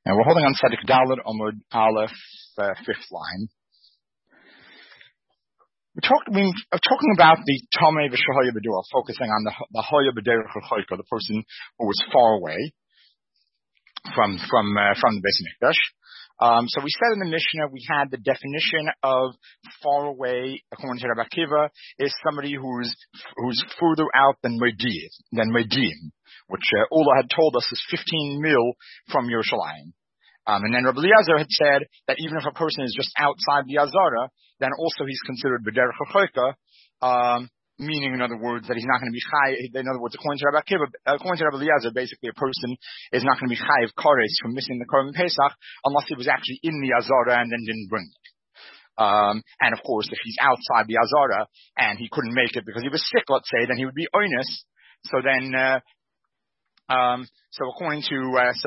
And we're holding on Tzadik Dalet Amud Aleph, fifth line. We're talking about the Tomei v'Shehoya B'Dur, focusing on the Hoya B'Derech L'Choyka, the person who was far away from the Beis Mikdash. So we said in the Mishnah we had the definition of far away, according to Rabbi Akiva, is somebody who's further out than Modim, which Ula had told us is 15 mil from Yerushalayim. And then Rabbi Eliezer had said that even if a person is just outside the Azara, then also he's considered B'derech HaChoyka, meaning, in other words, that he's not going to be Chai. In other words, according to Rabbi Akiva, according to Rabbi Eliezer, basically a person is not going to be Chai of Kares from missing the Korban Pesach unless he was actually in the Azara and then didn't bring it. And of course, if he's outside the Azara and he couldn't make it because he was sick, let's say, then he would be Oinus. So then, so according to,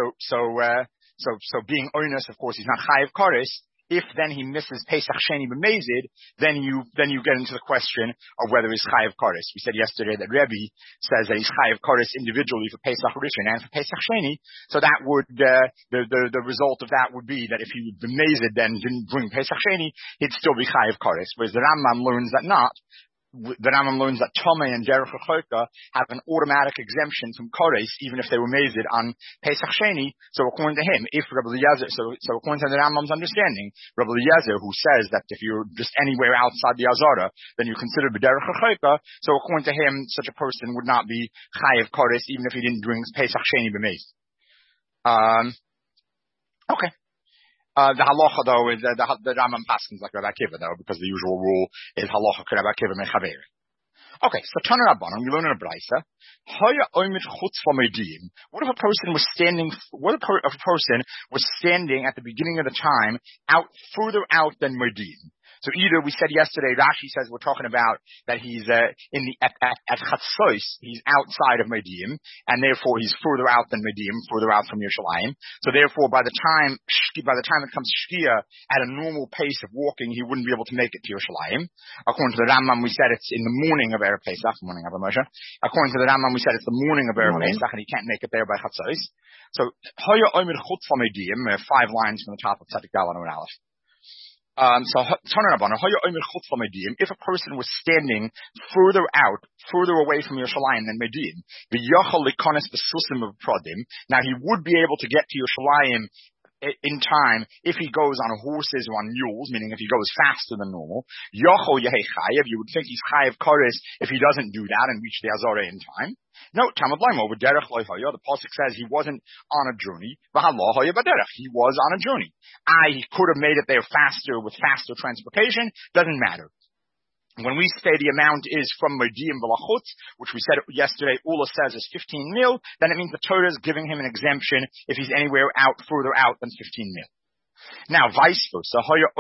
so being Oinus, of course, he's not Chai of Kares. If then he misses Pesach Sheni B'Mezid, then you get into the question of whether he's Chai of Kares. We said yesterday that Rebbe says that he's Chai of Kares individually for Pesach Rishon and for Pesach Sheni. So that would, the result of that would be that if he B'Mezid then didn't bring Pesach Sheni, he'd still be Chai of Kares. Whereas the Rambam learns that not. The Rambam learns that Tomei and Derech HaChoyka have an automatic exemption from Kares, even if they were mazed on Pesach Sheni. So according to him, if Rabbi Eliezer, so according to the Rambam's understanding, Rabbi Eliezer, who says that if you're just anywhere outside the Azara, then you consider B'derech HaChoyka. So according to him, such a person would not be Chai of Kares, even if he didn't drink Pesach Sheni b'mezid. Okay. The halacha though is the Rambam paskins like Rabbi Akiva though, because the usual rule is halacha Rabbi Akiva mechaber. Okay, so Tana Rabbanon, we learn in a brayso. Hoya oimid chutz v'modim. What if a person was standing? What if a person was standing at the beginning of the time, further out than modim? So either we said yesterday, Rashi says we're talking about that he's at Chatzos, he's outside of Modim, and therefore he's further out than Modim, further out from Yerushalayim. So therefore, by the time it comes Shkia at a normal pace of walking, he wouldn't be able to make it to Yerushalayim. According to the Rambam, we said it's in the morning of Erev Pesach. Morning of Moshe. According to the Rambam, we said it's the morning of Erev Pesach, and he can't make it there by Chatzos. So Hoya Omer Chutz Modim, 5 lines from the top of Tzadik Dalet Amud Aleph. So if a person was standing further away from Yerushalayim than Modim, now he would be able to get to Yerushalayim in time if he goes on horses or on mules, meaning if he goes faster than normal. You would think he's Chayav Kares if he doesn't do that and reach the Azara in time. No, Talmud Laimo, the pasuk says he wasn't on a journey. He was on a journey. He could have made it there faster with faster transportation. Doesn't matter. When we say the amount is from Modim v'lachutz, which we said yesterday, Ula says is 15 mil, then it means the Torah is giving him an exemption if he's anywhere further out than 15 mil. Now, vice versa,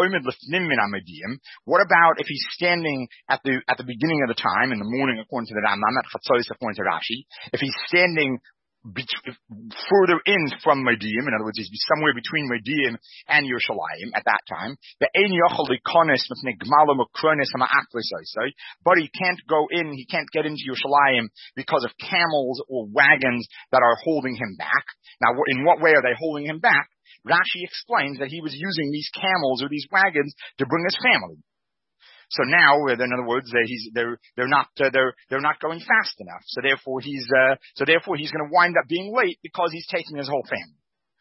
what about if he's standing at the beginning of the time, in the morning according to the Rambam, at Chatzos according to Rashi, if he's standing further in from Modim, in other words, he's somewhere between Modim and Yerushalayim at that time, but he can't go in, he can't get into Yerushalayim because of camels or wagons that are holding him back. Now, in what way are they holding him back? Rashi explains that he was using these camels or these wagons to bring his family. So now, in other words, they're not going fast enough. So therefore he's going to wind up being late because he's taking his whole family.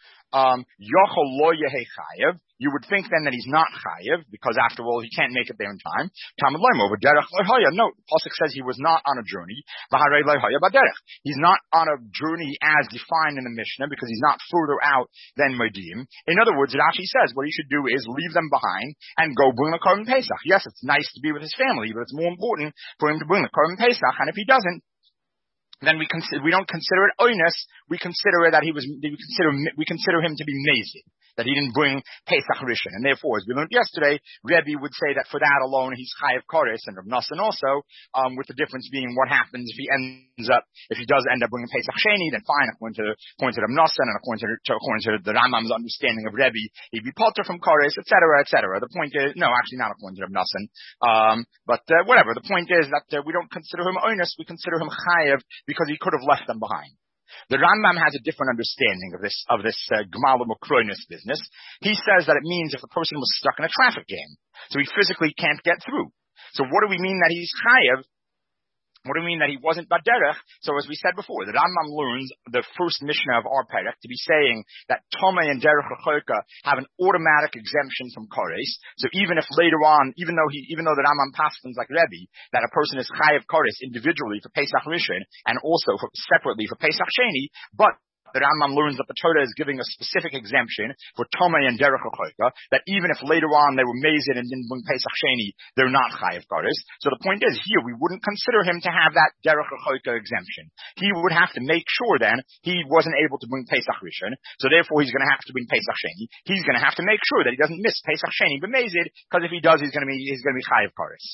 You would think then that he's not chayev because after all he can't make it there in time. No, the pasuk says he was not on a journey. He's not on a journey as defined in the Mishnah because he's not further out than Modim. In other words, Rashi says what he should do is leave them behind and go bring the Korban Pesach. Yes, it's nice to be with his family, but it's more important for him to bring the Korban Pesach. And if he doesn't, then we don't consider it oinus. We consider him to be mazid, that he didn't bring Pesach Rishon, and therefore, as we learned yesterday, Rebbe would say that for that alone he's Chayav Kares, and Rav Nosson also, with the difference being what happens if he does end up bringing Pesach Sheni, then fine, according to Rav Nosson and according to the Rambam's understanding of Rebbe, he'd be potter from Kares, etc., etc. The point is, no, actually not according to Rav Nosson, but whatever. The point is that we don't consider him oinus, we consider him Chayav because he could have left them behind. The Rambam has a different understanding of this Gmala Mukroinus business. He says that it means if the person was stuck in a traffic jam, so he physically can't get through. So what do we mean that he's chayav? What do we mean that he wasn't baderech? So as we said before, the Rambam learns the first Mishnah of our perek to be saying that Tomei and Derech Rechoka have an automatic exemption from Kores. So even if later on, even though the Rambam paskins like Rebbe, that a person is chayav Kores individually for Pesach Rishon and also separately for Pesach Sheni, but the Rambam learns that the Torah is giving a specific exemption for Tomei and Derech Rechoka, that even if later on they were mazed and didn't bring Pesach Sheni, they're not chayav Kodesh. So the point is, here we wouldn't consider him to have that Derech Rechoka exemption. He would have to make sure then he wasn't able to bring Pesach Rishon, so therefore he's going to have to bring Pesach Sheni. He's going to have to make sure that he doesn't miss Pesach Sheni b'mazed, because if he does, he's going to be chayav Kodesh.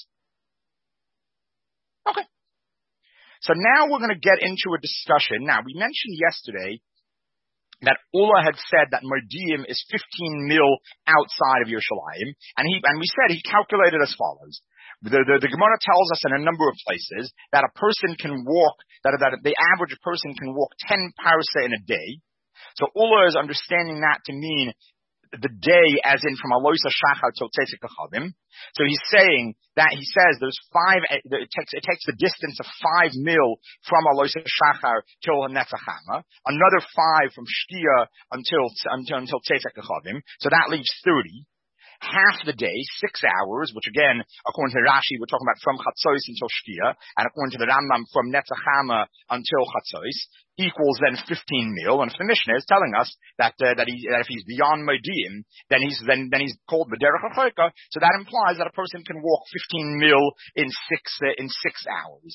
Okay. So now we're going to get into a discussion. Now, we mentioned yesterday that Ula had said that Modi'im is 15 mil outside of Yerushalayim, and we said he calculated as follows. The Gemara tells us in a number of places that a person can walk, that the average person can walk 10 parsa in a day. So Ula is understanding that to mean the day as in from Aloisa Shachar till Tzeitzek Kachavim. So he's saying that he says there's it takes the distance of 5 mil from Aloisa Shachar till Netzachama, another 5 from Shkia until Tzeitzek Kachavim. So that leaves 30. Half the day, 6 hours, which again, according to Rashi, we're talking about from Chatzos until Shkia, and according to the Rambam, from Netzachama until Chatzos, equals then 15 mil. And if the Mishnah is telling us that if he's beyond Modi'im, then he's called the Derech HaChoika, so that implies that a person can walk 15 mil in 6 hours.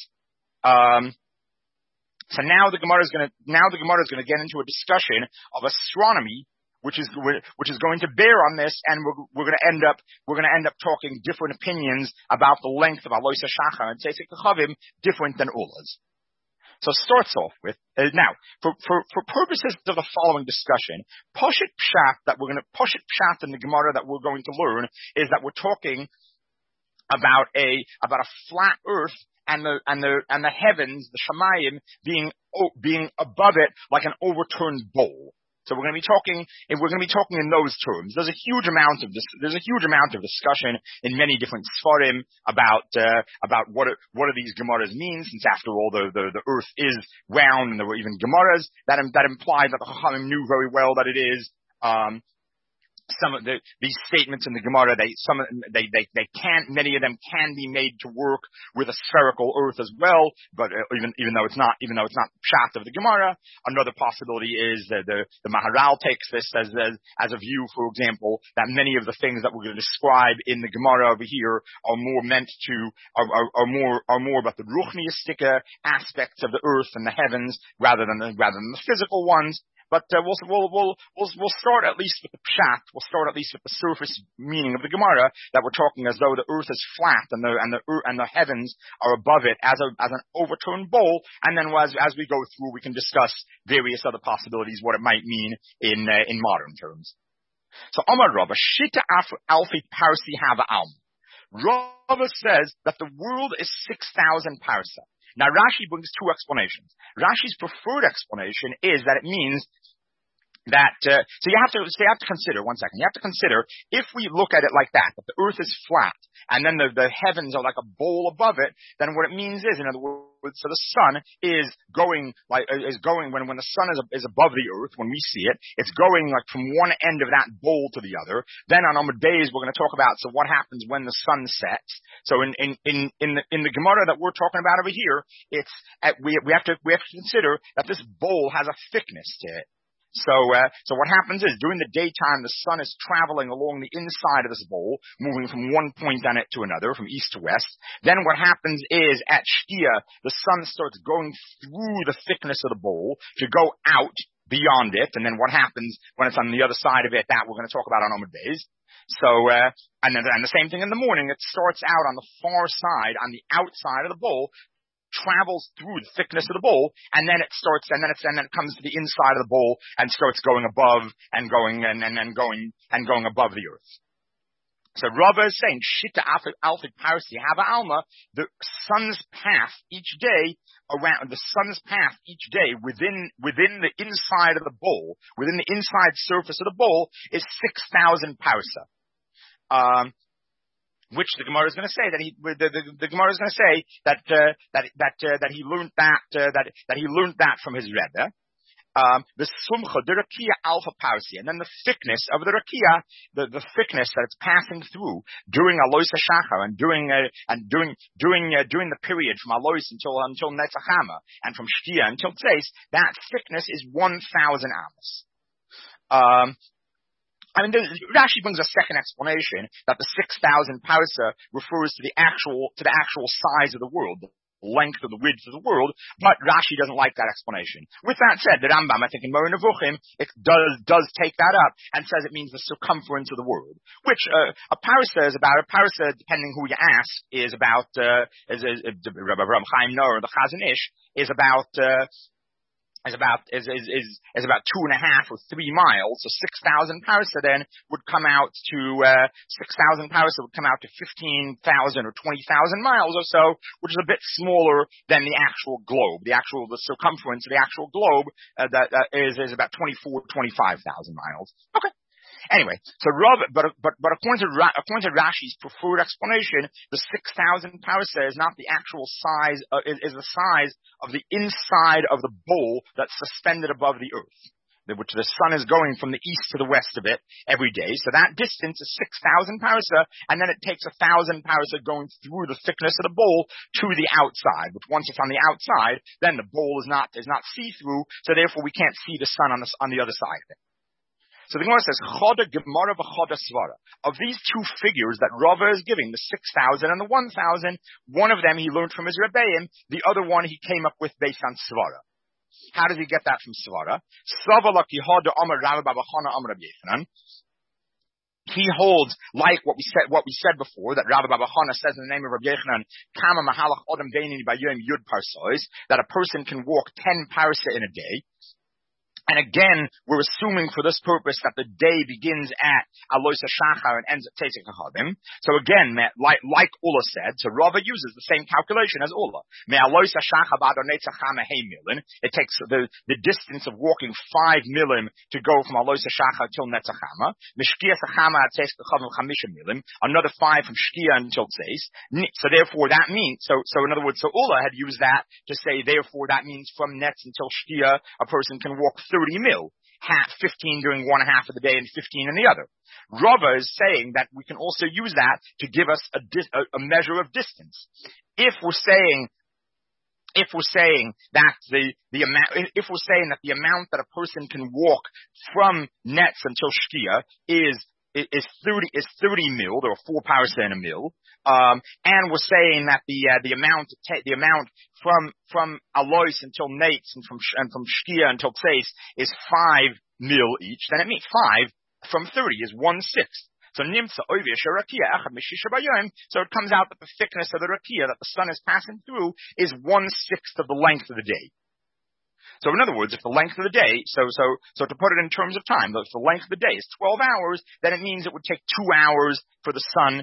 So now the Gemara is going to get into a discussion of astronomy, which is going to bear on this, and we're going to end up talking different opinions about the length of Aloisa Shachar and Tzeitzek Kachavim, different than Ula's. So it starts off with now for purposes of the following discussion, Poshet Pshat in the Gemara that we're going to learn is that we're talking about a flat earth and the heavens, the Shamayim, being above it like an overturned bowl. So we're going to be talking in those terms. There's a huge amount of discussion in many different Sfarim about what do these Gemaras mean, since after all the earth is round, and there were even Gemaras that imply that the Chachamim knew very well that it is. Some of these statements in the Gemara, many of them can be made to work with a spherical earth as well, but even though it's not pshat of the Gemara, another possibility is that the Maharal takes this as a view, for example, that many of the things that we're going to describe in the Gemara over here are more about the ruchniistic aspects of the earth and the heavens rather than the physical ones. But we'll start at least with the pshat. We'll start at least with the surface meaning of the Gemara, that we're talking as though the earth is flat and the heavens are above it as an overturned bowl. And then as we go through, we can discuss various other possibilities, what it might mean in modern terms. So Amar Rava Shita Alfi Parsi Hava Alm. Rava says that the world is 6,000 parsa. Now Rashi brings two explanations. Rashi's preferred explanation is that it means that so you have to consider, one second. You have to consider, if we look at it like that the earth is flat and then the heavens are like a bowl above it, then what it means is, in other words, so the sun is going when the sun is above the earth, when we see it, it's going like from one end of that bowl to the other. Then on Amud Beis we're going to talk about what happens when the sun sets. So in the Gemara that we're talking about over here, we have to consider that this bowl has a thickness to it. So what happens is, during the daytime, the sun is traveling along the inside of this bowl, moving from one point on it to another, from east to west. Then what happens is, at Shkia, the sun starts going through the thickness of the bowl to go out beyond it. And then what happens when it's on the other side of it, that we're going to talk about on Amud Beis. So, and the same thing in the morning. It starts out on the far side, on the outside of the bowl, travels through the thickness of the bowl, and then it comes to the inside of the bowl and starts going above and going above the earth. So Rava is saying, Shita Alfik Parsi Hava Alma, the sun's path each day within the inside of the bowl, within the inside surface of the bowl is 6,000 parsa. Which the Gemara is going to say the Gemara is going to say that he learned that from his Rebbe. The sumcha, the rakia alpha parsi, and then the thickness of the rakia, the thickness that it's passing through during alois hashachar and during the period from alois until netzachama and from shkia until tzeis, that thickness is 1,000 amos. Rashi brings a second explanation that the 6,000 parsa refers to the actual size of the world, length of the width of the world, but Rashi doesn't like that explanation. With that said, the Rambam, I think in Moreh Nevuchim, it does take that up and says it means the circumference of the world, which a parsa, depending who you ask, is about Rabbi Avraham Chaim Ner, the Chazon Ish, is about 2.5 or 3 miles. So 6,000 parsa then would come out to 15,000 or 20,000 miles or so, which is a bit smaller than the actual globe. The circumference of the actual globe that is about 25,000 miles. Okay. Anyway, so but according to Rashi's preferred explanation, the 6,000 parsa is not the actual size, is the size of the inside of the bowl that's suspended above the earth, which the sun is going from the east to the west of it every day. So that distance is 6,000 parsa, and then it takes 1,000 parsa going through the thickness of the bowl to the outside. But once it's on the outside, then the bowl is not see-through, so therefore we can't see the sun on the other side of it. So the Gemara says, Choda Gemara v'Choda Svara. Of these two figures that Rava is giving, the 6,000 and the 1,000, one of them he learned from his Rebbeim, the other one he came up with based on Svara. How does he get that from Svara? Savala ki hoda Amar Rabbi Bachana Amar Rabbi Yechanan. He holds, like what we said before, that Rabbi Bachana says in the name of Rabbi Yechanan, Kama Mahalach Odom Beini Bayom Yud Parsois, that a person can walk 10 parsa in a day. And again, we're assuming for this purpose that the day begins at Alois HaShachar and ends at Teisek HaChavim. So again, like Ula said, so Rava uses the same calculation as Ula. Me Alois HaShachar ba'adon Netzachama hey milim. It takes the distance of walking 5 milim to go from Alois HaShachar till Netzachama. Mishkia Sachama at Teisek HaChavim 5 milim. Another 5 from Shkia until Tzeis. So therefore that means, so in other words, so Ula had used that to say, therefore that means from Netz until Shkia, a person can walk 30 mil, 15 during one half of the day and 15 in the other. Rava is saying that we can also use that to give us a measure of distance. If we're saying that the amount that a person can walk from Netz until Shkia is 30 mil, there are 4 parsa in a mil, and we're saying that the amount from Alois until Netz and from Shkia until Tzeis is 5 mil each, then it means 5 from 30 is 1/6. So nimtza oivish rakia echad mishisha bayom. So it comes out that the thickness of the rakia that the sun is passing through is 1/6 of the length of the day. So in other words, if the length of the day, so to put it in terms of time, if the length of the day is 12 hours, then it means it would take 2 hours for the sun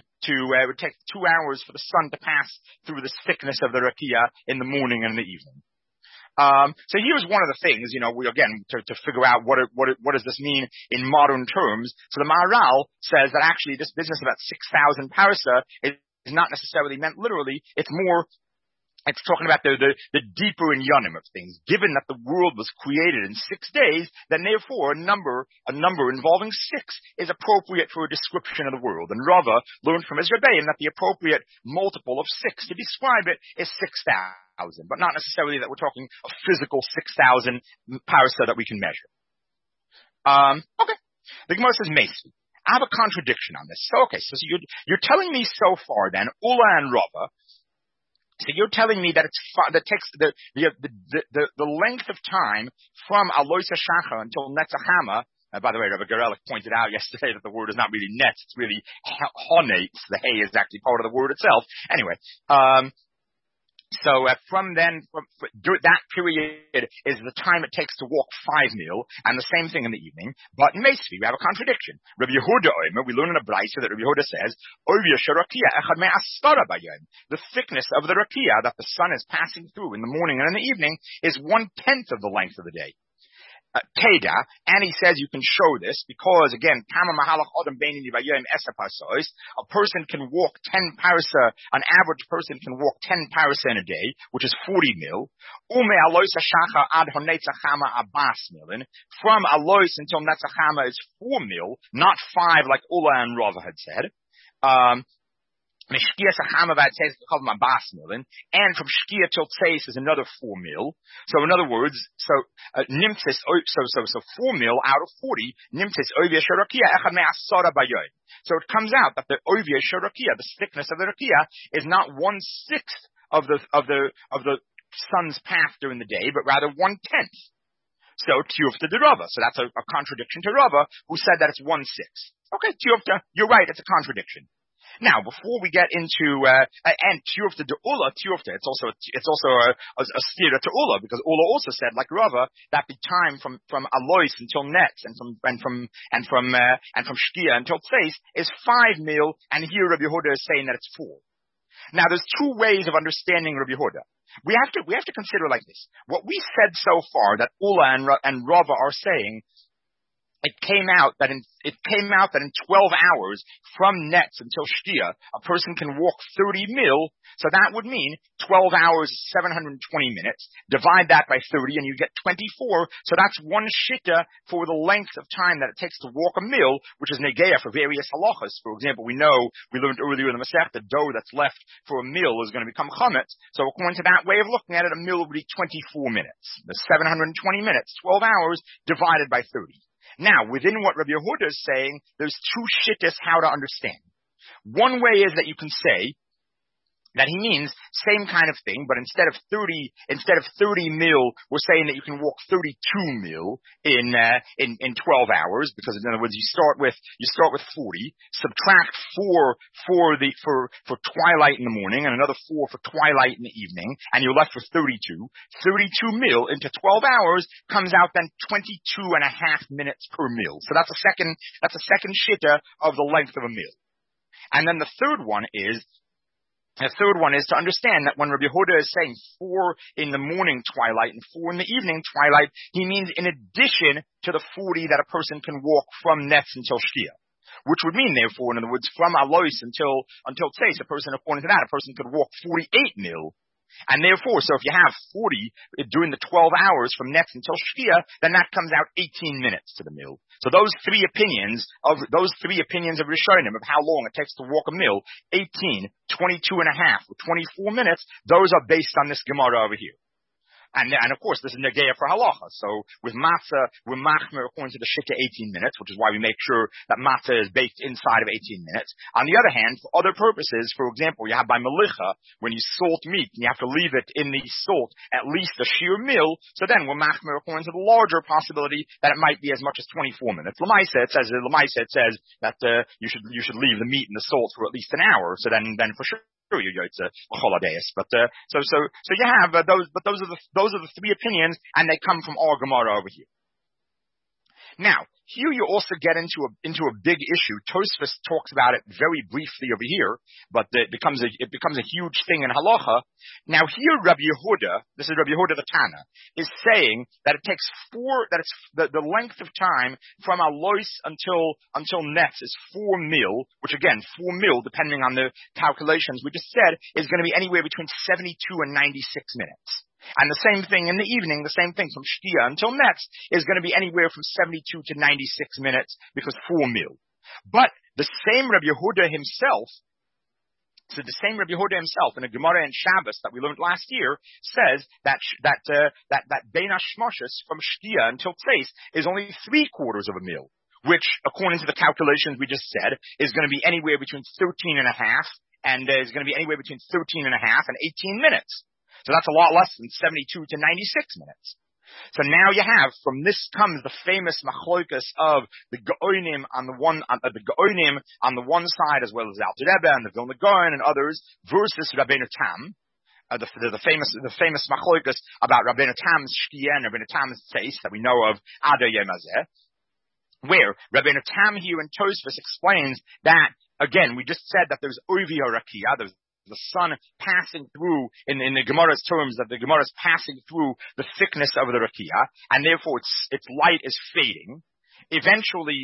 to pass through the thickness of the rakia in the morning and the evening. So here's one of the things, we again, to figure out what does this mean in modern terms. So the Maharal says that actually this business about 6,000 parsa is not necessarily meant literally. It's talking about the deeper inyanim of things. Given that the world was created in 6 days, then therefore a number involving 6 is appropriate for a description of the world. And Rava learned from his Rebbeim that the appropriate multiple of 6 to describe it is 6,000, but not necessarily that we're talking a physical 6,000 parsa that we can measure. Okay. The Gemara says Mesi. I have a contradiction on this. So you're telling me so far then, Ula and Rava, so you're telling me that that takes the length of time from Alois HaShachar until Netzachama. By the way, Rabbi Gerelich pointed out yesterday that the word is not really net; it's really honetz. The hay is actually part of the word itself. Anyway, So from that period is the time it takes to walk 5 mil, and the same thing in the evening. But in Meisvi, we have a contradiction. Rabbi Yehuda Omer, we learn in a brayso that Rabbi Yehuda says, the thickness of the rakia that the sun is passing through in the morning and in the evening is 1/10 of the length of the day. Teda, and he says you can show this because, again, a person can walk 10 parasa, an average person can walk 10 parasa in a day, which is 40 mil. From Alois until Netzachama is 4 mil, not 5 like Ula and Rava had said. And from Shkia till Tzeis is another 4 mil. So in other words, Nimtzis, so 4 mil out of 40, Nimtzis Ovia Sharakia Echad Me'asara Bayoy. So it comes out that the Ovia Sharakia, the thickness of the Rakia, is not 1/6 of the sun's path during the day, but rather 1/10. So Tiyufta de Rava. So that's a contradiction to Rava, who said that it's 1/6. Okay, Tiyufta, you're right, it's a contradiction. Now, before we get into and Tiyufta de Ula, Tiyufta, it's also a stira to Ula, because Ula also said, like Rava, that the time from Alois until Netz and from Shkia until Tzeis is 5 mil, and here Rabbi Yehuda is saying that it's 4. Now, there's two ways of understanding Rabbi Yehuda. We have to consider like this. What we said so far that Ula and Rava are saying, it came out that in 12 hours from Netz until Shkia, a person can walk 30 mil. So that would mean 12 hours is 720 minutes. Divide that by 30 and you get 24. So that's one shitta for the length of time that it takes to walk a mil, which is negeya for various halachas. For example, we learned earlier in the Masech, the dough that's left for a mil is going to become chametz. So according to that way of looking at it, a mil would be 24 minutes. The 720 minutes, 12 hours divided by 30. Now, within what Rabbi Yehuda is saying, there's two shittas how to understand. One way is that you can say that he means same kind of thing, but instead of 30 mil, we're saying that you can walk 32 mil in 12 hours, because in other words, you start with 40, subtract 4 for twilight in the morning, and another 4 for twilight in the evening, and you're left with 32. 32 mil into 12 hours comes out then 22 and a half minutes per mil. So that's a second shitta of the length of a mil. And then the third one is to understand that when Rabbi Yehuda is saying 4 in the morning twilight and 4 in the evening twilight, he means in addition to the 40 that a person can walk from Netz until Shkia. Which would mean, therefore, in other words, from Alois until Tzeis, according to that, a person could walk 48 mil. And therefore, so if you have 40 during the 12 hours from Netz until Shkia, then that comes out 18 minutes to the mil. So those three opinions of Rishonim of how long it takes to walk a mil, 18, 22 and a half, or 24 minutes, those are based on this Gemara over here. And of course, this is negeya for halacha. So with matzah, we're machmer according to the shitta 18 minutes, which is why we make sure that matzah is baked inside of 18 minutes. On the other hand, for other purposes, for example, you have by melicha, when you salt meat, and you have to leave it in the salt at least a sheer mil, so then we're machmer according to the larger possibility that it might be as much as 24 minutes. Lamaisa, it says that you should leave the meat in the salt for at least an hour, so then for sure, it's a holidays, but so you have those are the three opinions, and they come from our Gemara over here. Now, here you also get into a big issue. Tosfos talks about it very briefly over here, but it becomes a huge thing in halacha. Now here Rabbi Yehuda, this is Rabbi Yehuda the Tana, is saying that it takes the length of time from Alois until Netz is 4 mil, which again, 4 mil, depending on the calculations we just said, is going to be anywhere between 72 and 96 minutes. And the same thing in the evening, the same thing from Shkia until Netz is going to be anywhere from 72 to 96 minutes because 4 mil. But the same Rabbi Yehuda himself in a Gemara in Shabbos that we learned last year says that Bein HaShmoshes from Shkia until Tzeis is only 3/4 of a mil, which according to the calculations we just said is going to be anywhere between 13 and a half and is going to be anywhere between 13 and a half and 18 minutes. So that's a lot less than 72 to 96 minutes. So now you have, from this comes the famous machlokas of the Gaonim on the one side, as well as the Alter Rebbe and the Vilna Gaon and others, versus Rabbeinu Tam. the famous machlokas about Rabbeinu Tam's Shkia and Rabbeinu Tam's Tzeis that we know of Ada Yom Hazeh, where Rabbeinu Tam here in Tosfos explains that, again, we just said that there's Ovi Rakia, there's the sun passing through, in the Gemara's terms, that the Gemara is passing through the thickness of the Rakia, and therefore its light is fading. Eventually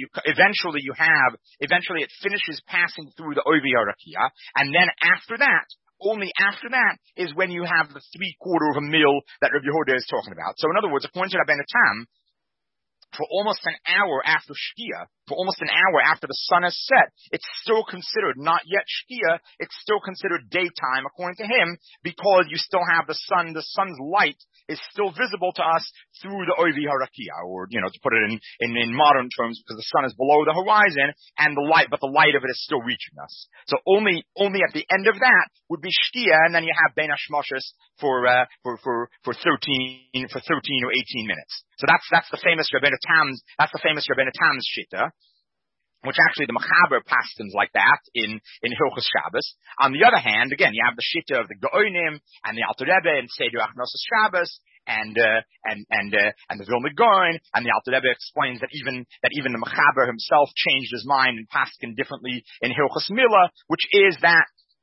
it finishes passing through the Ovi Rakia, and then after that, only after that is when you have the 3/4 of a mil that Rabbi Yehuda is talking about. So in other words, according to Rabbeinu Tam, for almost an hour after Shkia, for almost an hour after the sun has set, it's still considered not yet Shkia, it's still considered daytime according to him, because you still have the sun's light is still visible to us through the Ovi Harakia, or, to put it in modern terms, because the sun is below the horizon, and but the light of it is still reaching us. So only at the end of that would be Shkia, and then you have Ben Hashmoshes for 13 or 18 minutes. So that's the famous Rabbeinu Tam's Shita, which actually the Mechaber pastors like that in Hilchos Shabbos. On the other hand, again, you have the Shita of the Gaonim and the Alter Rebbe and Seder Achnosos Shabbos and the Vilna Gaon, and the Alter Rebbe explains that even the Mechaber himself changed his mind and paskin differently in Hilchos Milah, which is that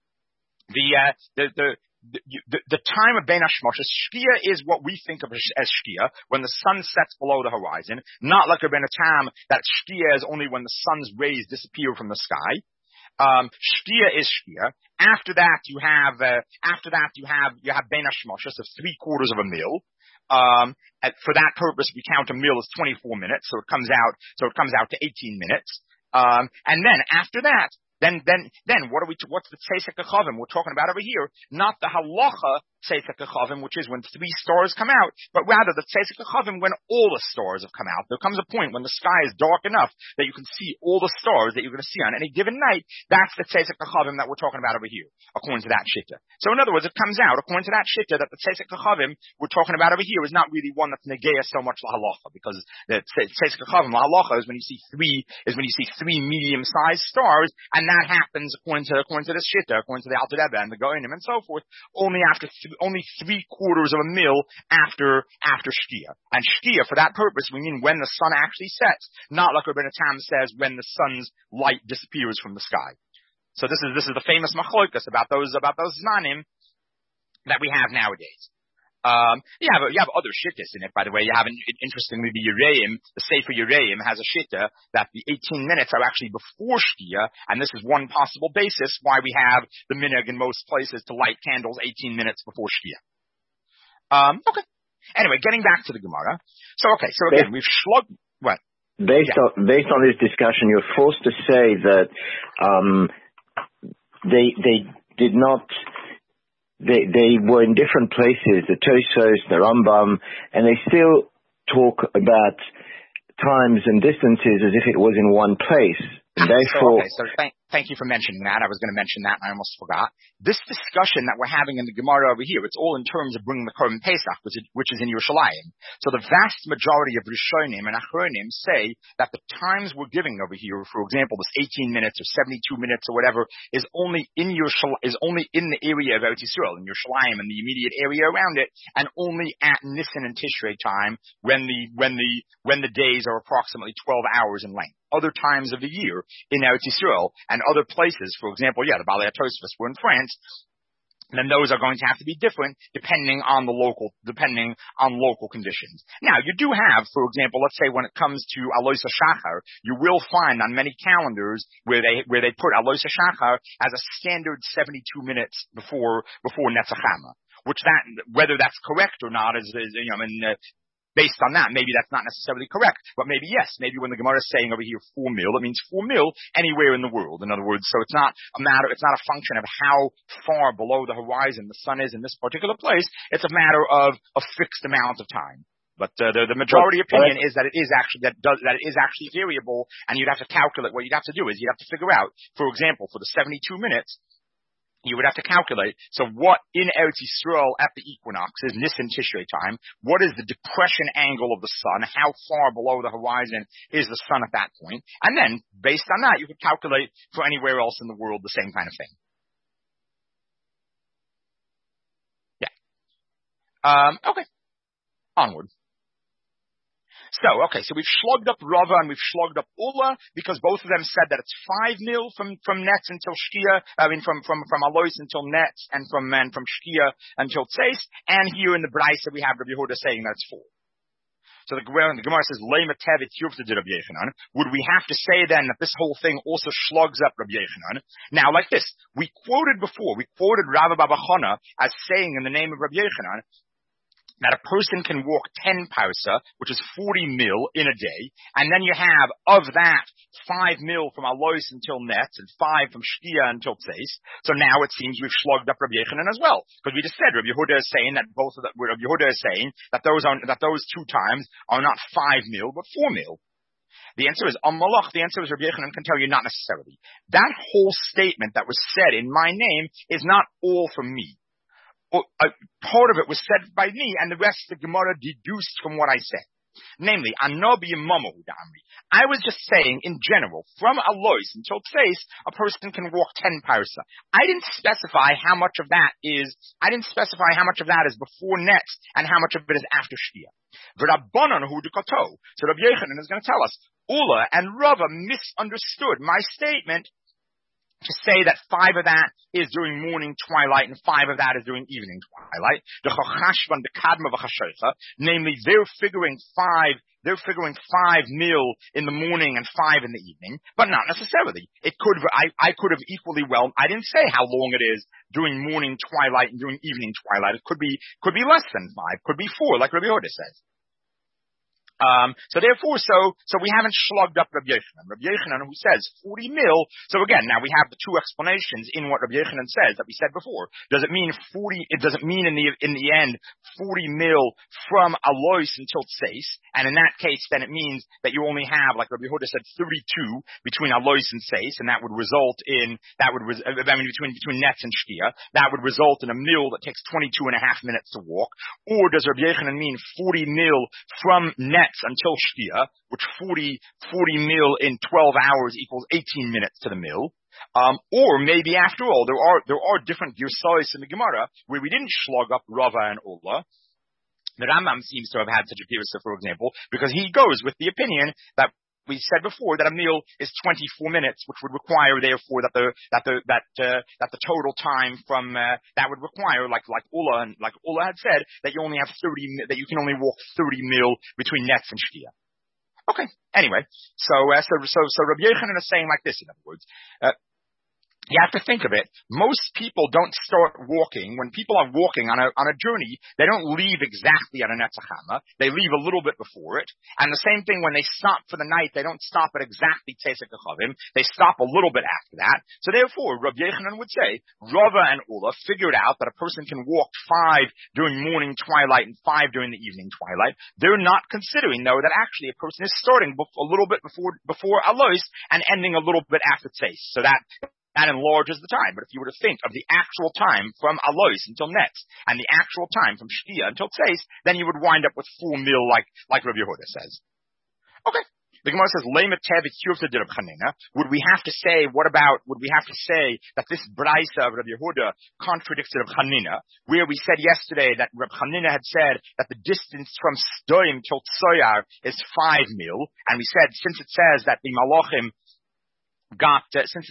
the time of Ben Hashmoshes, Shkia is what we think of as Shkia, when the sun sets below the horizon, not like Rabbeinu Tam, that Shkia is only when the sun's rays disappear from the sky. Shkia is Shkia. After that you have Ben Hashmoshes of 3/4 of a mil. For that purpose, we count a mil as 24 minutes, so it comes out to 18 minutes. And then after that, Then what's the Tzeisak HaChavim we're talking about over here? Not the halacha Tzeisak HaChavim, which is when 3 stars come out, but rather the Tzeisak HaChavim when all the stars have come out. There comes a point when the sky is dark enough that you can see all the stars that you're going to see on any given night. That's the Tzeisak HaChavim that we're talking about over here, according to that Shitta. So in other words, it comes out, according to that Shitta, that the Tzeisak HaChavim we're talking about over here is not really one that's negeya so much la halacha, because the Tzeisak HaChavim la halacha is when you see 3 medium-sized stars, and that happens according to this Shitta, according to the Alter Rebbe and the Gaonim and so forth, only 3/4 of a mil after Shkia. And Shkia, for that purpose, we mean when the sun actually sets, not like Rabbeinu Tam says when the sun's light disappears from the sky. So this is the famous machlokas about those zmanim that we have nowadays. You have other shittas in it, by the way. You have, interestingly, the Yereim, the Sefer Yereim has a shitta that the 18 minutes are actually before Shkia, and this is one possible basis why we have the minhag in most places to light candles 18 minutes before Shkia. Okay. Anyway, getting back to the Gemara. So again, we've shlugged, what? Based on this discussion, you're forced to say that, they did not, They were in different places, the Tosfos, the Rambam, and they still talk about times and distances as if it was in one place. Therefore, thank you for mentioning that. I was going to mention that and I almost forgot. This discussion that we're having in the Gemara over here, it's all in terms of bringing the Korban Pesach, which is in Yerushalayim. So the vast majority of Rishonim and Achronim say that the times we're giving over here, for example, this 18 minutes or 72 minutes or whatever, is only in the area of Eretz Yisrael, in Yerushalayim and the immediate area around it, and only at Nisan and Tishrei time when the days are approximately 12 hours in length. Other times of the year in Eretz Yisrael and other places, for example, the Balei HaTosfos were in France, then those are going to have to be different depending on local conditions. Now, you do have, for example, let's say when it comes to Alois HaShachar, you will find on many calendars where they put Alois HaShachar as a standard 72 minutes before Netzach Hama, whether that's correct or not is based on that, maybe that's not necessarily correct, but maybe yes. Maybe when the Gemara is saying over here 4 mil, it means 4 mil anywhere in the world. In other words, so it's not a function of how far below the horizon the sun is in this particular place. It's a matter of a fixed amount of time. But the majority opinion is that it is actually variable, and you'd have to calculate. What you'd have to do is you'd have to figure out, for example, for the 72 minutes. You would have to calculate, so what in Eretz Yisrael at the equinox is Nisan Tishrei time? What is the depression angle of the sun? How far below the horizon is the sun at that point? And then, based on that, you could calculate for anywhere else in the world the same kind of thing. Okay, onward. So we've slugged up Rava and we've slugged up Ula because both of them said that it's 5 mil from nets until Shkia, from Alois until nets and from Shkia until Tzeis, and here in the Braisa we have Rabbi Yehuda saying that it's 4. So the Gemara says, Lema Tevet Yufta did Rabbi Yechanan. Would we have to say then that this whole thing also slugs up Rabbi Yechanan? Now, like this, we quoted Rava Baba Chana as saying in the name of Rabbi Yechanan that a person can walk 10 parsa, which is 40 mil in a day, and then you have, of that, 5 mil from Alois until Netz, and 5 from Shkia until Tzeis. So now it seems we've slugged up Rabbi Yechanan as well. Because we just said, Rabbi Yehuda is saying that Rabbi Yehuda is saying that those 2 times are not 5 mil, but 4 mil. The answer is, the answer is Rabbi Yechanan can tell you not necessarily. That whole statement that was said in my name is not all from me. Part of it was said by me, and the rest the Gemara deduced from what I said. Namely, Anobi Mamahu Damri. I was just saying, in general, from Alois until Tzeis, a person can walk 10 parsa. I didn't specify how much of that is before Netz, and how much of it is after Shkia. V'Rabbanan hu dekato. So Rabbi Yechanan is going to tell us, Ula and Rava misunderstood my statement to say that 5 of that is during morning twilight and 5 of that is during evening twilight. Namely, they're figuring 5 mil in the morning and 5 in the evening, but not necessarily. I could have equally well, I didn't say how long it is during morning twilight and during evening twilight. It could be less than 5, could be 4, like Rabbi Yehuda says. So we haven't slugged up Rabbi Yechanan. Rabbi Yechanan, who says 40 mil. So again, now we have the 2 explanations in what Rabbi Yechanan says that we said before. Does it mean 40? It doesn't mean in the end 40 mil from Alois until Tzeis, and in that case, then it means that you only have, like Rabbi Yehuda said, 32 between Alois and Tzeis, and between Netz and Shkia, that would result in a mil that takes 22.5 minutes to walk. Or does Rabbi Yechanan mean 40 mil from Netz until Shkia, which 40 mil in 12 hours equals 18 minutes to the mil. Or maybe after all, there are different girsais in the Gemara where we didn't slug up Rava and Ula. The Rambam seems to have had such a girsa, for example, because he goes with the opinion that we said before that a meal is 24 minutes, which would require, therefore, that the total time from that would require, like Ula had said, that you only have 30, that you can only walk 30 mil between Netz and Shkia. Okay. Anyway, so Rabbi Yechanan is saying like this, in other words. You have to think of it. Most people don't start walking. When people are walking on a journey, they don't leave exactly at a Netzachama. They leave a little bit before it. And the same thing when they stop for the night, they don't stop at exactly Tzesek Achavim. They stop a little bit after that. So therefore, Rabbi Yechanan would say, Rava and Ula figured out that a person can walk 5 during morning twilight and 5 during the evening twilight. They're not considering, though, that actually a person is starting a little bit before Alois and ending a little bit after Tzeis. So that enlarges the time. But if you were to think of the actual time from Alois until Netz and the actual time from Shkia until Tzeis, then you would wind up with 4 mil like Rabbi Yehuda says. Okay. The Gemara says, would we have to say that this Braisa of Rabbi Yehuda contradicts Reb Chanina, where we said yesterday that Reb Chanina had said that the distance from Sdoim till Tzoyar is 5 mil, and we said, since it says that the Malachim got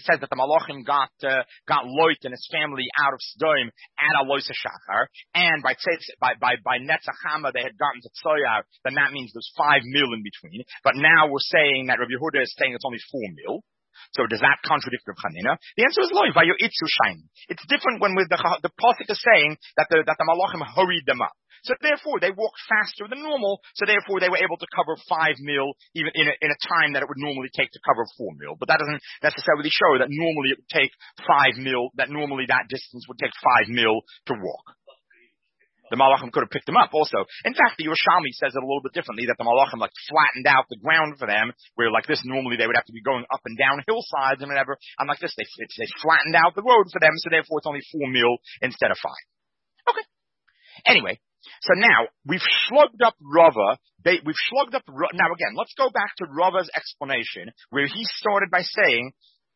Loit and his family out of Sdoim at Alois HaShachar, and by Netzachama they had gotten to Tzoyar, then that means there's 5 mil in between. But now we're saying that Rabbi Yehuda is saying it's only 4 mil. So does that contradict Reb Chanina? The answer is Loi, Vayo Itzu Shain. It's different when the Pasuk is saying that the Malachim hurried them up. So therefore, they walked faster than normal, so therefore they were able to cover 5 mil even in a time that it would normally take to cover 4 mil. But that doesn't necessarily show that normally it would take 5 mil, that normally that distance would take 5 mil to walk. The Malachim could have picked them up also. In fact, the Yerushalmi says it a little bit differently, that the Malachim flattened out the ground for them, where like this normally they would have to be going up and down hillsides and whatever. And like this, they flattened out the road for them, so therefore it's only 4 mil instead of 5. Okay. Anyway. So now, we've slugged up Rava. Now again, let's go back to Rava's explanation, where he started by saying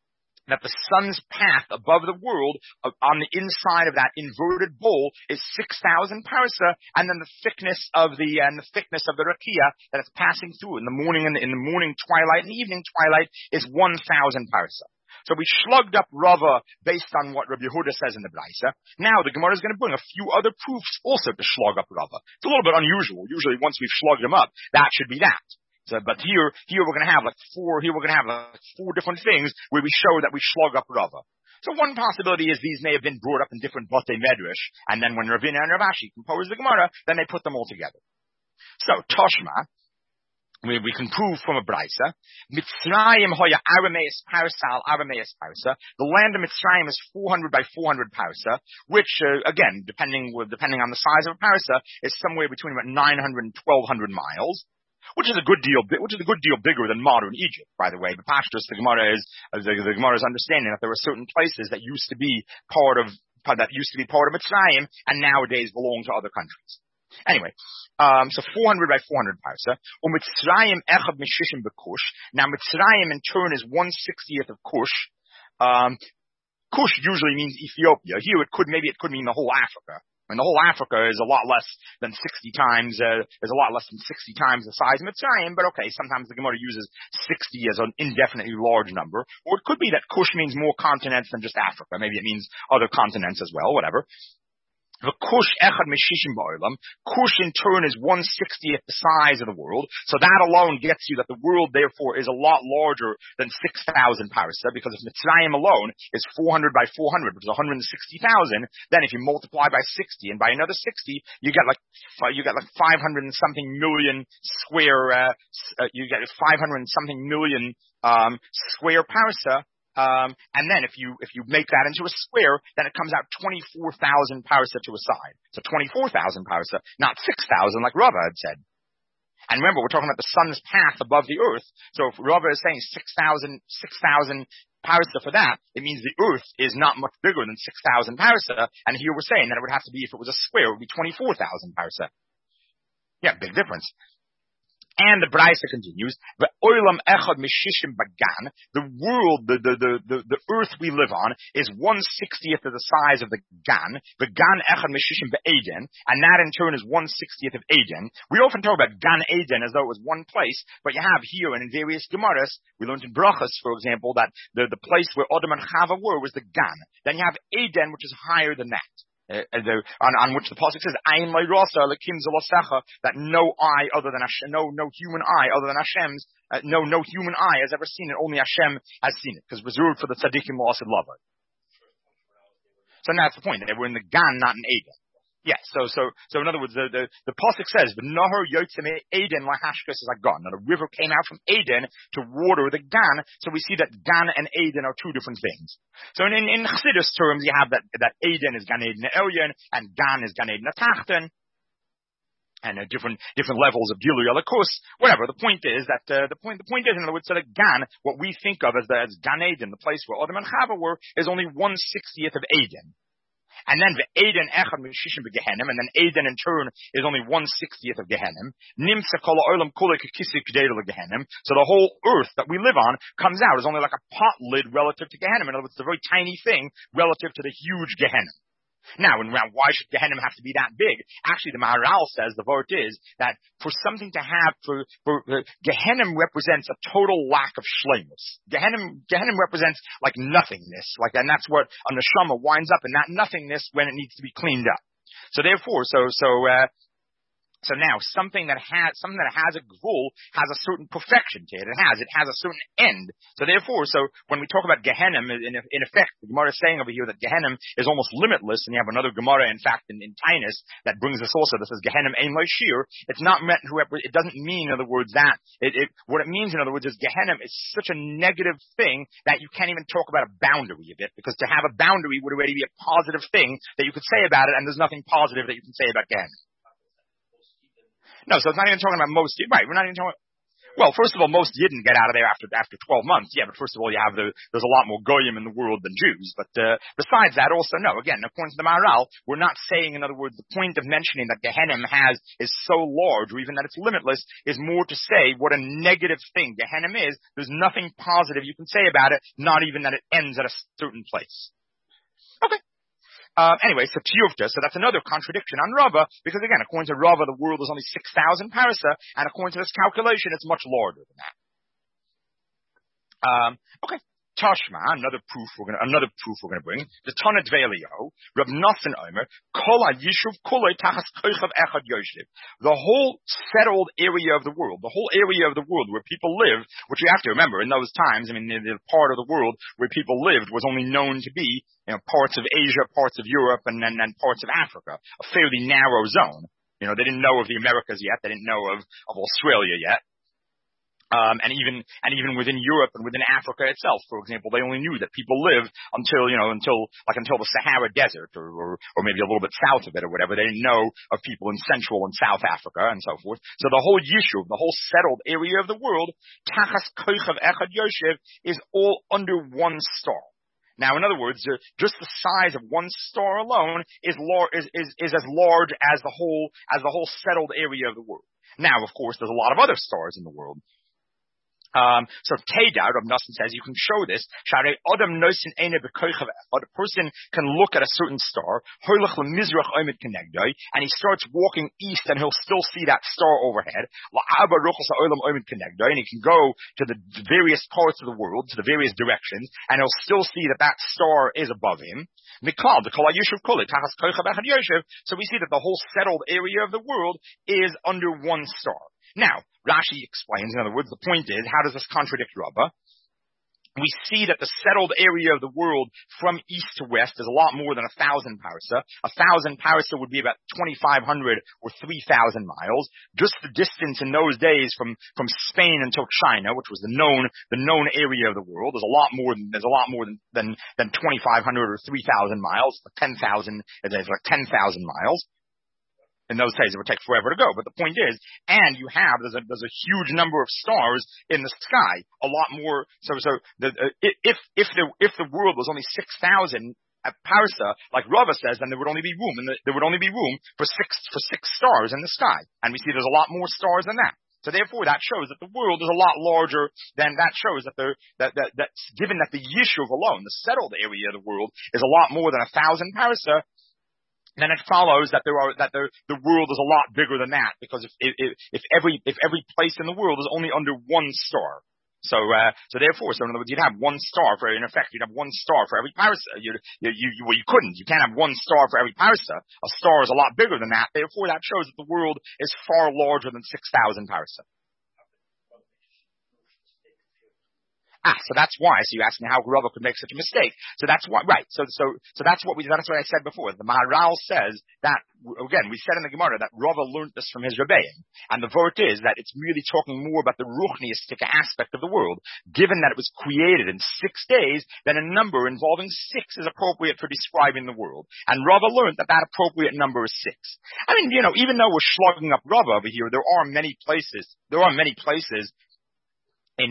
that the sun's path above the world on the inside of that inverted bowl is 6,000 parsa, and then the thickness of the rakia that it's passing through in the morning in the morning twilight and the evening twilight is 1,000 parsa. So we slugged up Rava based on what Rabbi Yehuda says in the Braisa. Now the Gemara is going to bring a few other proofs also to slug up Rava. It's a little bit unusual. Usually once we've slugged him up, that should be that. So, but here we're going to have four different things where we show that we slug up Rava. So one possibility is these may have been brought up in different Batei Medrash, and then when Ravina and Rav Ashi composed the Gemara, then they put them all together. So Toshma, we can prove from a Braisa, Mitzrayim hoya Arameus Parsa al Arameus Parsa. The land of Mitzrayim is 400 by 400 Parsa, which again, depending on the size of a Parsa, is somewhere between about 900 and 1,200 miles. Which is a good deal bigger than modern Egypt, by the way. The Pashtus, the Gemara is understanding that there were certain places that used to be part of Mitzrayim and nowadays belong to other countries. Anyway, so 400 by 400 parsa. Mitzrayim echad mishishim bekush. Now Mitzrayim in turn is 1/60th of Kush. Kush usually means Ethiopia. Here it could mean the whole Africa. And the whole Africa is a lot less than 60 times the size of Mitzrayim, but okay, sometimes the Gemara uses 60 as an indefinitely large number. Or it could be that Kush means more continents than just Africa. Maybe it means other continents as well, whatever. The Kush echad mishishim ba'olam. Kush in turn is 1/60th the size of the world. So that alone gets you that the world therefore is a lot larger than 6,000 parsa, because if Mitzrayim alone is 400 by 400, which is 160,000, then if you multiply by 60 and by another 60, you get like 500 and something million square, square parsa. And then if you make that into a square, then it comes out 24,000 parsa to a side. So 24,000 parsa, not 6,000 like Rava had said. And remember, we're talking about the sun's path above the earth. So if Rava is saying 6,000 parsa for that, it means the earth is not much bigger than 6,000 parsa. And here we're saying that it would have to be, if it was a square, it would be 24,000 parsa. Yeah, big difference. And the Braisa continues, the oilam echad mishishim bagan, the world, the earth we live on is 1/60th of the size of the gan echad mishishim be'eden, and that in turn is 1/60th of Eden. We often talk about gan Eden as though it was one place, but you have here and in various Gemaras, we learned in Brachas, for example, that the place where Adam and Chava were was the gan. Then you have Eden, which is higher than that. On which the pasuk says, "Ayin lo'irasa lekim zolosecha," that no eye other than Hashem, no human eye other than Hashem's, no human eye has ever seen it. Only Hashem has seen it, because reserved for the tzaddikim lost lover. So that's the point. They were in the Gan, not in Eden. Yes. So in other words, the pasuk says, "The nahar yotzem Eden lahashkas is Gan." Now the river came out from Eden to water the Gan. So we see that Gan and Eden are two different things. So in Chassidus terms, you have that Eden is Gan Eden Elyon and Gan is Gan Eden Tachten, and different levels of Gilui Alakus. Whatever. The point is that the point is, in other words, that Gan, what we think of as Gan Eden, the place where Adam and Chava were, is only 1/60th of Eden. And then the Eden echad mishishim beGehenim, and then Eden in turn is only 1/60th of Gehenim. Nimsa kol ha'olam kulei k'kisei k'dei leGehenim. So the whole earth that we live on comes out as only like a pot lid relative to Gehenim. In other words, it's a very tiny thing relative to the huge Gehenim. Now, why should Gehenim have to be that big? Actually, the Maharal says, the vort is, that for something to have, Gehenim represents a total lack of shleimus. Gehenim represents like nothingness, and that's what a neshama winds up in, that nothingness when it needs to be cleaned up. So therefore, so now something that has a gvul has a certain perfection to it. It has a certain end. So therefore, when we talk about Gehenim, in effect, the Gemara is saying over here that Gehenim is almost limitless, and you have another Gemara, in fact, in Tainus, that brings us also, that says Gehenim ein lo shir. It's not meant, it doesn't mean, in other words, that, what it means, in other words, is Gehenim is such a negative thing that you can't even talk about a boundary of it, because to have a boundary would already be a positive thing that you could say about it, and there's nothing positive that you can say about Gehenim. No, so it's not even talking about most, right, we're not even talking about, Well, first of all, most didn't get out of there after 12 months. Yeah, but first of all, there's a lot more goyim in the world than Jews. But besides that, also no. Again, according to the Maharal, we're not saying, in other words, the point of mentioning that Gehenna is so large, or even that it's limitless, is more to say what a negative thing Gehenna is. There's nothing positive you can say about it, not even that it ends at a certain place. Okay. Anyway, so Tiyuvta, so that's another contradiction on Rava, because again, according to Rava, the world is only 6,000 parasa, and according to this calculation, it's much larger than that. Okay. Tashma, another proof we're gonna bring. The Tana Dvelio, Rab Nosson Omer, Kol Yishuv Kulei Tachas Kochav Echad Yoshev. The whole settled area of the world, where people live, which you have to remember, in those times, I mean, the part of the world where people lived was only known to be, parts of Asia, parts of Europe, and parts of Africa. A fairly narrow zone. They didn't know of the Americas yet. They didn't know of Australia yet. And even within Europe and within Africa itself, for example, they only knew that people live until the Sahara Desert or maybe a little bit south of it or whatever. They didn't know of people in Central and South Africa and so forth. So the whole Yishuv, the whole settled area of the world, Tachas Kochav Echad Yoshev, is all under one star. Now, in other words, just the size of one star alone is as large as the whole settled area of the world. Now, of course, there's a lot of other stars in the world. So Teda, Rav Nosson says, you can show this. A person can look at a certain star, and he starts walking east, and he'll still see that star overhead. And he can go to the various parts of the world, to the various directions, and he'll still see that star is above him. So we see that the whole settled area of the world is under one star. Now, Rashi explains, in other words, the point is, how does this contradict Rabbah? We see that the settled area of the world from east to west is a lot more than 1,000 parsa. 1,000 parsa would be about 2,500 or 3,000 miles. Just the distance in those days from Spain until China, which was the known area of the world, there's a lot more than 2,500 or 3,000 miles. 10,000 miles. In those days, it would take forever to go. But the point is, and there's a huge number of stars in the sky, a lot more. If the world was only 6,000 parsa, like Rava says, then there would only be room, for six stars in the sky. And we see there's a lot more stars than that. So therefore, that shows that the world is a lot larger than that. Shows that that's given that the Yishuv alone, the settled area of the world, is a lot more than 1,000 parsa. Then it follows that the world is a lot bigger than that, because if every place in the world is only under one star. So therefore, in other words, you'd have one star you'd have one star for every parsa. You can't have one star for every parsa. A star is a lot bigger than that. Therefore, that shows that the world is far larger than 6,000 parsa. So that's why. So you asked me how Rava could make such a mistake. So that's why, right. So that's what I said before. The Maharal says that, again, we said in the Gemara that Rava learned this from his Rebbeim. And the vort is that it's really talking more about the ruchniistic aspect of the world. Given that it was created in 6 days, then a number involving 6 is appropriate for describing the world. And Rava learned that appropriate number is 6. I mean, even though we're slugging up Rava over here, there are many places in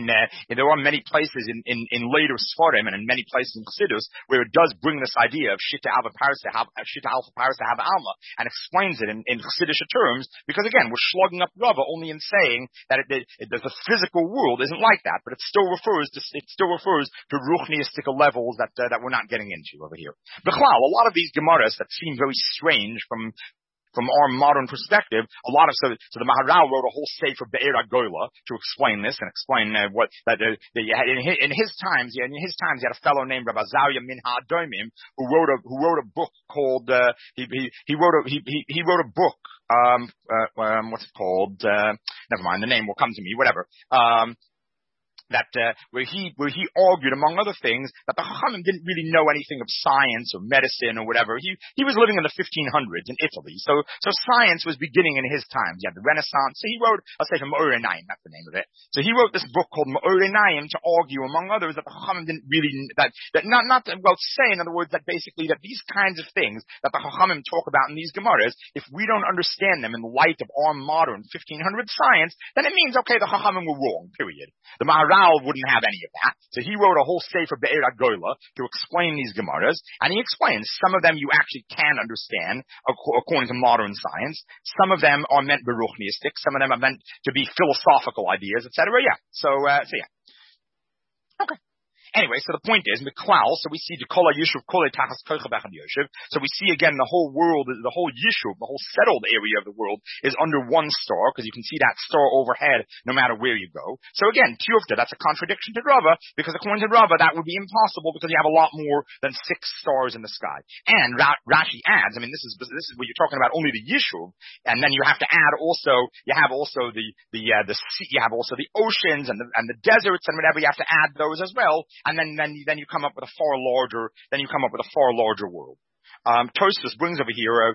later Sfarim and in many places in Chassidus where it does bring this idea of Shita Alpha Parsa Hava Alma and explains it in Chassidish terms, because again, we're slugging up Rava only in saying that the physical world isn't like that, but it still refers to ruchniistic levels that we're not getting into over here. B'chlal, a lot of these Gemaras that seem very strange from our modern perspective, so the Maharal wrote a whole sefer Be'er HaGola to explain this and explain in his times he had a fellow named Rabbi Azariah Min HaAdomim who wrote a book called he wrote a book what's it called? Never mind, the name will come to me. Whatever. where he argued, among other things, that the Chachamim didn't really know anything of science or medicine or whatever. He was living in the 1500s in Italy, so science was beginning in his times. You had the Renaissance. So he wrote, I'll say, from Me'or Einayim, that's the name of it. So he wrote this book called Me'or Einayim to argue, among others, that the Chachamim didn't really say, in other words, that basically that these kinds of things that the Chachamim talk about in these Gemaras, if we don't understand them in the light of our modern 1500 science, then it means, okay, the Chachamim were wrong, period. The Maharal wouldn't have any of that. So he wrote a whole sefer Be'er HaGola to explain these Gemaras, and he explains some of them you actually can understand according to modern science. Some of them are meant beruchniistic, some of them are meant to be philosophical ideas, etc. Yeah. So yeah. Okay. Anyway, so the point is, Miklal, so we see the Kol HaYishuv Kol Tachas Kocha B'Echad Yoshev. So we see again the whole world, the whole Yishuv, the whole settled area of the world is under one star, because you can see that star overhead no matter where you go. So again, Tiyufta, that's a contradiction to Rava, because according to Rava, that would be impossible because you have a lot more than 6 stars in the sky. And Rashi adds, I mean, this is what you're talking about, only the Yishuv, and then you have to add also, you have also the sea, you have also the oceans and the deserts and whatever, you have to add those as well. And then you come up with a far larger world. Tosfos brings over here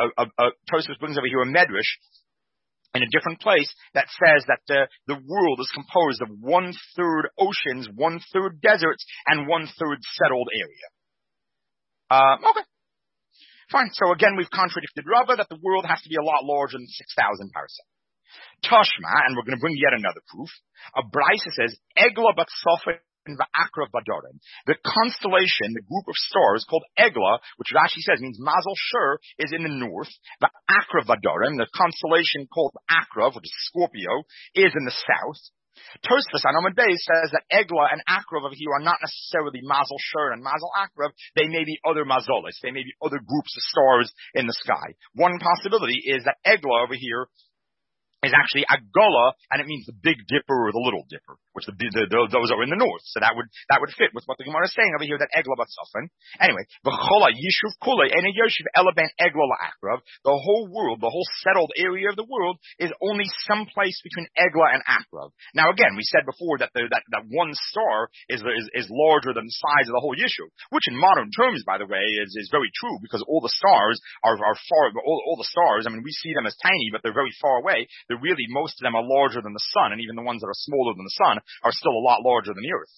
a medrash in a different place that says that the world is composed of 1/3 oceans, 1/3 deserts, and 1/3 settled area. Okay. Fine. So again, we've contradicted Rava that the world has to be a lot larger than 6,000 parasec. Tashma, and we're going to bring yet another proof. A Brisa says, Egla bat Sofin va'akrav badorim. The constellation, the group of stars called Egla, which Rashi says means Mazel Shur, is in the north. Va'akrav badorim, the constellation called Akrav, which is Scorpio, is in the south. Tosfos on Amud Beis says that Egla and Akrav over here are not necessarily Mazel Shur and Mazel Akrav. They may be other Mazolis. They may be other groups of stars in the sky. One possibility is that Egla over here is actually Agola, and it means the Big Dipper or the Little Dipper, which those are in the north. So that would fit with what the Gemara is saying over here, that Egla bat Sofin. Anyway, V'chola Yishuv Kula Ena Yoshiv Elaben Egla la'akrav. The whole world, the whole settled area of the world, is only some place between Egla and Akrav. Now again, we said before that that one star is larger than the size of the whole Yishuv, which in modern terms, by the way, is very true, because all the stars are far. All the stars, I mean, we see them as tiny, but they're very far away. Really, most of them are larger than the sun, and even the ones that are smaller than the sun are still a lot larger than the earth.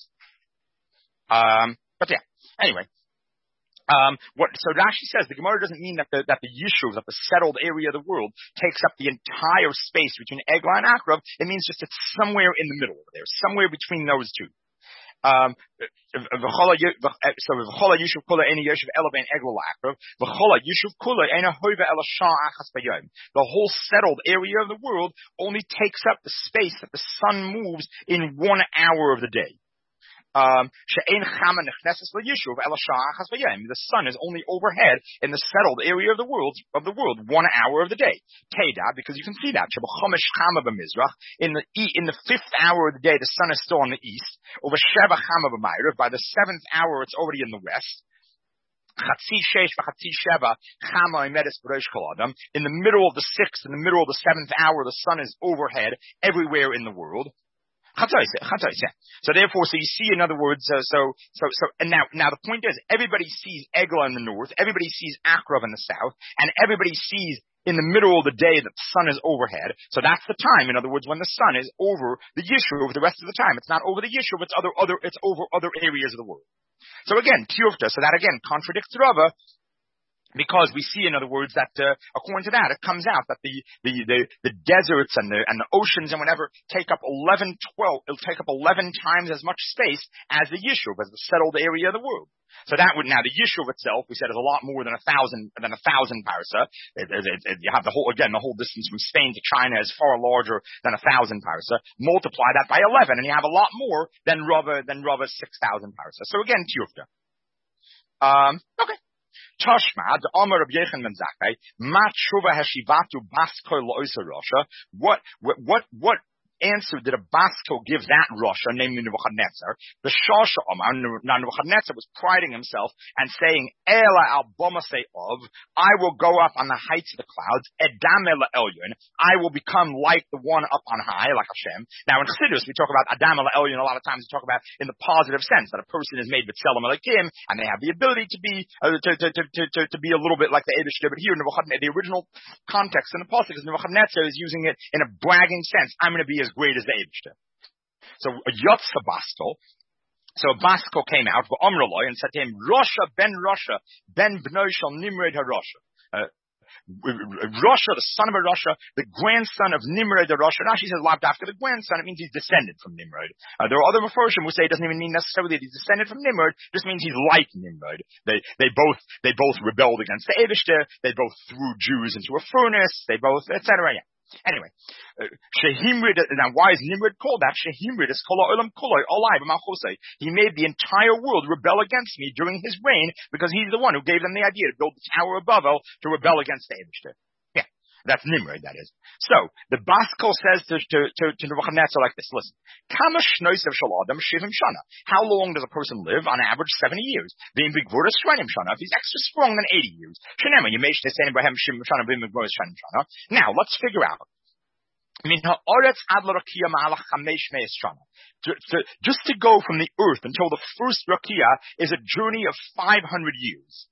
But yeah, anyway. So Rashi says the Gemara doesn't mean that the Yishuv, that the settled area of the world, takes up the entire space between Egla and Akrav. It means just it's somewhere in the middle over there, somewhere between those two. The whole settled area of the world only takes up the space that the sun moves in 1 hour of the day. The sun is only overhead in the settled area of the world 1 hour of the day. Teda, because you can see that in the 5th hour of the day, the sun is still on the east. By the 7th hour, it's already in the west. In the middle of the 6th, in the middle of the 7th hour, the sun is overhead everywhere in the world. So therefore, so you see, in other words, and now the point is, everybody sees Egla in the north, everybody sees Akrav in the south, and everybody sees in the middle of the day that the sun is overhead. So that's the time, in other words, when the sun is over the Yishuv. The rest of the time, it's not over the Yishuv, it's over other areas of the world. So again, Tiyufta, so that again contradicts Rava, because we see, in other words, that according to that, it comes out that the deserts and the oceans and whatever take up 11 times as much space as the Yishuv, as the settled area of the world. So that would, now the Yishuv itself, we said, is a lot more than 1,000 parsa. You have the whole distance from Spain to China is far larger than 1,000 parsa. Multiply that by 11, and you have a lot more than Rava's 6,000 parsa. So again, Tiyufta. Okay. Tashma, the Amar of Yechon ben Zakkai, Ma tshuva hashivatu bas kol lo'isa Rasha. What answer did a Baskel give that Russia, namely Nebuchadnezzar? The Shasha Omar, now Nebuchadnezzar was priding himself and saying, Ela al Bomasei of, I will go up on the heights of the clouds, Edam el Elyon, I will become like the one up on high, like Hashem. Now in Chassidus, we talk about Adam el Elyon a lot of times. We talk about in the positive sense that a person is made with Tselem Elokim, and they have the ability to be to be a little bit like the Eibishter. But here, Nebuchadnezzar, the original context in the pasuk is Nebuchadnezzar is using it in a bragging sense. I'm going to be as great as the Eibishter. So a Yotza Baskel. So a Baskel came out, and said to him, Russia ben Bnoi shel Nimrod HaRasha. Russia, the son of a Russia, the grandson of Nimrod the Russia. Rashi says locked after the grandson, it means he's descended from Nimrod. There are other Mephoshim who say it doesn't even mean necessarily that he's descended from Nimrod, it just means he's like Nimrod. They both rebelled against the Eibishter, they both threw Jews into a furnace, they both, etc. Yeah. Anyway, Shehimrid, now why is Nimrod called that? Shehimrid is Kol Ha'olam Kuloi Olai B'Malchusei. He made the entire world rebel against me during his reign because he's the one who gave them the idea to build the Tower of Babel to rebel against the Eibishter. Yeah, that's Nimrod, that is. So, the Baskel says to Nebuchadnezzar like this, listen, Kama Shnoisev Shel Adam Shivim Shana. How long does a person live? On average, 70 years. Being Bigvurah Shvanim Shana. If he's extra strong, then 80 years. Shenema, you may say Abraham Shivim Shana, being Bigvurah Shvanim Shana. Now, let's figure out. Just to go from the earth until the first Rakia is a journey of 500 years.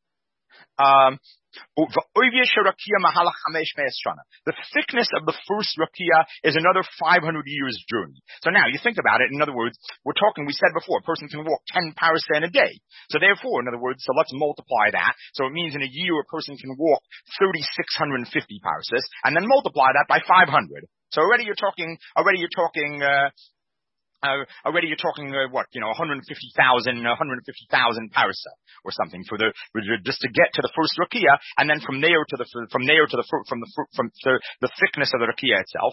The thickness of the first Rakia is another 500 years journey. So now you think about it, in other words, we said before, a person can walk 10 paraseh in a day. So therefore, in other words, so let's multiply that. So it means in a year a person can walk 3,650 parasehs, and then multiply that by 500. So already you're talking what, 150,000 parasa or something just to get to the first rakia, and then from there to the thickness of the rakia itself.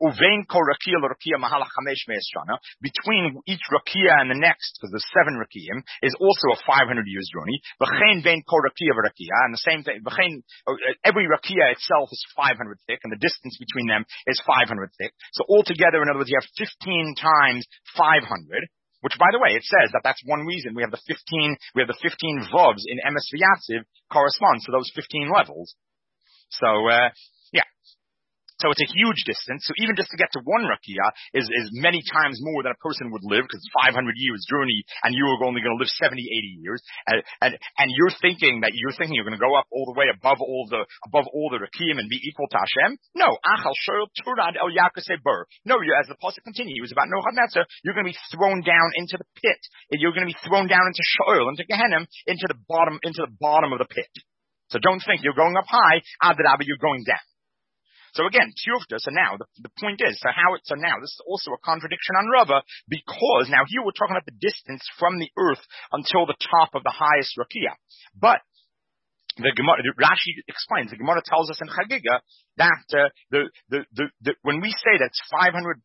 Between each rakia and the next, because there's 7 rakiim, is also a 500 years journey. And the same thing, every rakia itself is 500 thick, and the distance between them is 500 thick. So altogether, in other words, you have 15 times 500, which, by the way, it says that's one reason we have the 15 vovs in Emes V'Yatziv corresponds to those 15 levels. So, So it's a huge distance. So even just to get to one rakia is many times more than a person would live, because it's 500 years journey, and you are only going to live 70, 80 years. And you're thinking you're going to go up all the way above all the rakiim and be equal to Hashem? No. Achal shoyl turad el yakasei bur. No, as the pasuk continues about Nebuchadnezzar, you're going to be thrown down into the pit. You're going to be thrown down into Sheol, into Gehenna, into the bottom of the pit. So don't think you're going up high, adrabah, you're going down. So again, Tiyufta, so now the point is, so now this is also a contradiction on Rava, because now here we're talking about the distance from the earth until the top of the highest rakia. But the Gemara, Rashi explains, the Gemara tells us in Chagiga that when we say it's 500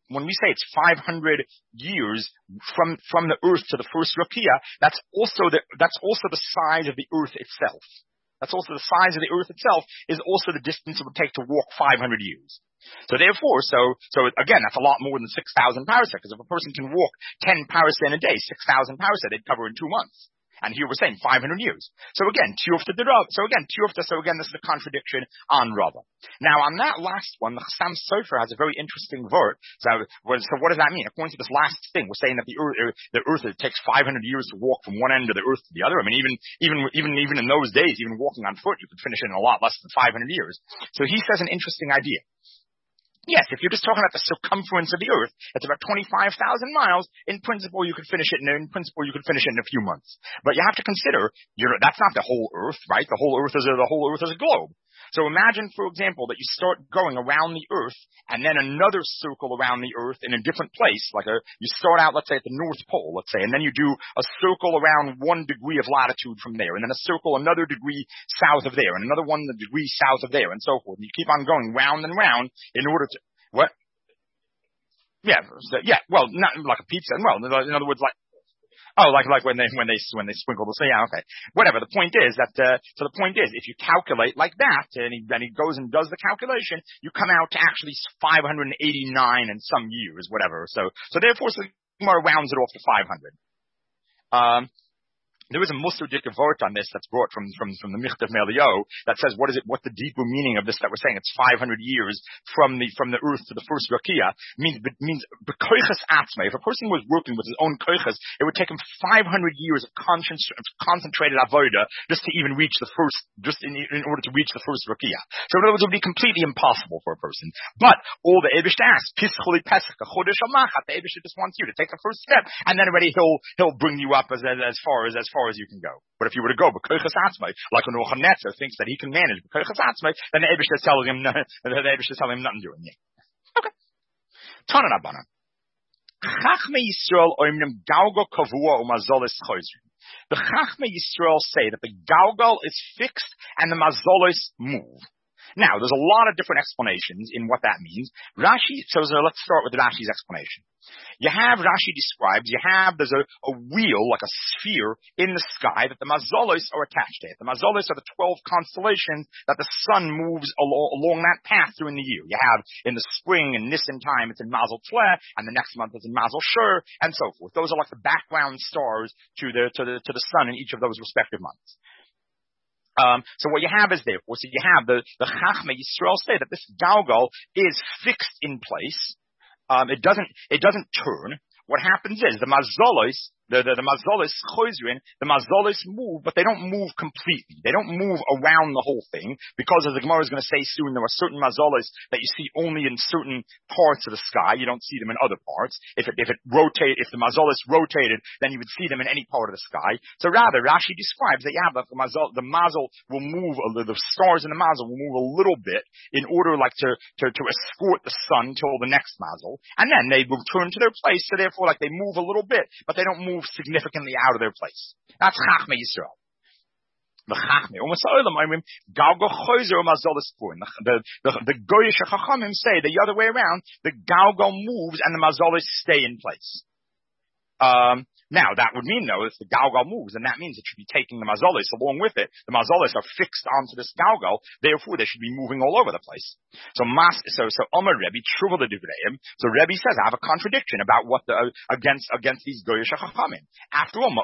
years from the earth to the first rakia, that's also the size of the earth itself. That's also the size of the earth itself is also the distance it would take to walk 500 years. So therefore, so again, that's a lot more than 6,000 paraseh, because if a person can walk 10 paraseh in a day, 6,000 paraseh, they'd cover in 2 months. And here we're saying 500 years. So again, Tiyufta the Rav. So again, this is a contradiction on Rava. Now on that last one, the Chassam Sofer has a very interesting word. So what does that mean? According to this last thing, we're saying that the earth it takes 500 years to walk from one end of the earth to the other. I mean, even in those days, even walking on foot, you could finish it in a lot less than 500 years. So he says an interesting idea. Yes, if you're just talking about the circumference of the earth, it's about 25,000 miles. In principle, you could finish it in a few months. But you have to consider, that's not the whole earth, right? The whole earth is a globe. So imagine, for example, that you start going around the earth and then another circle around the earth in a different place, you start out, let's say, at the North Pole, let's say, and then you do a circle around 1 degree of latitude from there, and then a circle another degree south of there, and another 1 degree south of there, and so forth. And you keep on going round and round in order to, what? Yeah, well, not like a pizza, well, in other words, like, Oh, like when they sprinkle the, so yeah, okay. Whatever. The point is that, so the point is, if you calculate like that, and he goes and does the calculation, you come out to actually 589 in some years, whatever. So therefore, Gemara rounds it off to 500. There is a Mussar-dik vort on this that's brought from the Michtav Melio that says what the deeper meaning of this that we're saying. It's 500 years from the earth to the first Rakia means b'koiches atzmei. If a person was working with his own koiches, it would take him 500 years of concentrated avoda just to even reach the first, in order to reach the first Rakia. So in other words, it would be completely impossible for a person. But all the Eibush asks, Pischoli Pesach, Chodesh Amachat, the Eibush just wants you to take the first step, and then already he'll bring you up as far as you can go. But if you were to go b'koiches atzmei, like when Nebuchadnezzar thinks that he can manage b'koiches atzmei, then the Eibush is telling him nothing doing it. Okay. Tana Rabbanan. Chachmei Yisrael oimnim galgal kavua umazolis chozrim. The Chachmei Yisrael say that the galgal is fixed and the mazolis move. Now, there's a lot of different explanations in what that means. Rashi, so let's start with Rashi's explanation. Rashi describes, there's a wheel, like a sphere in the sky that the mazolos are attached to it. The mazolos are the 12 constellations that the sun moves along that path during the year. You have in the spring, in Nisan time, it's in Mazel Tleh, and the next month it's in Mazel Shur, and so forth. Those are like the background stars to the sun in each of those respective months. So what you have is therefore, so you have the Chachmei Yisrael say that this galgal is fixed in place. It doesn't turn. What happens is the mazolos, the mazolos chozrin, the mazolos move, but they don't move completely. They don't move around the whole thing, because as the Gemara is going to say soon, there are certain mazolos that you see only in certain parts of the sky. You don't see them in other parts. If the mazolos rotated, then you would see them in any part of the sky. So rather, Rashi describes that the mazel will move, the stars in the mazel will move a little bit in order to escort the sun till the next mazel, and then they return to their place. So therefore, they move a little bit, but they don't move significantly out of their place. That's Chachmei Yisrael. The Chachmei, Galgal Chozer Mazolis Purim. The Goyish Chachamim say the other way around. The Galgal moves and the Mazolis stay in place. Now, that would mean, though, if the galgal moves, then that means it should be taking the mazolis along with it. The mazolis are fixed onto this galgal, therefore they should be moving all over the place. So Omer Rebbe, Truva the Divreim, so Rebbe says, I have a contradiction about what against these Goyish Chachamim. After all,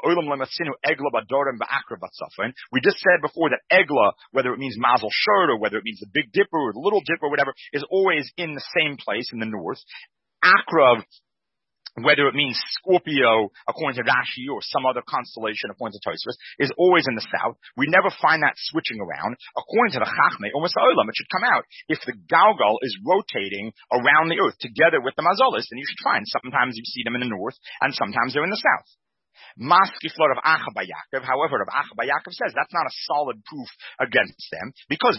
we just said before that Egla, whether it means Mazel Shur, or whether it means the Big Dipper, or the Little Dipper, or whatever, is always in the same place in the north. Akrav, whether it means Scorpio, according to Rashi, or some other constellation, according to Tosfos, is always in the south. We never find that switching around. According to the Chachmei, almost Olam, it should come out if the galgal is rotating around the earth together with the mazolis, then you should find sometimes you see them in the north, and sometimes they're in the south. Maskiflor of Achaba Yaakov, however, of Achaba Yaakov says that's not a solid proof against them, because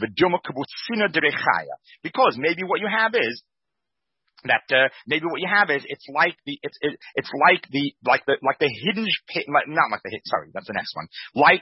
maybe what you have is that it's like the hinge pit, not like the hit. Sorry, that's the next one.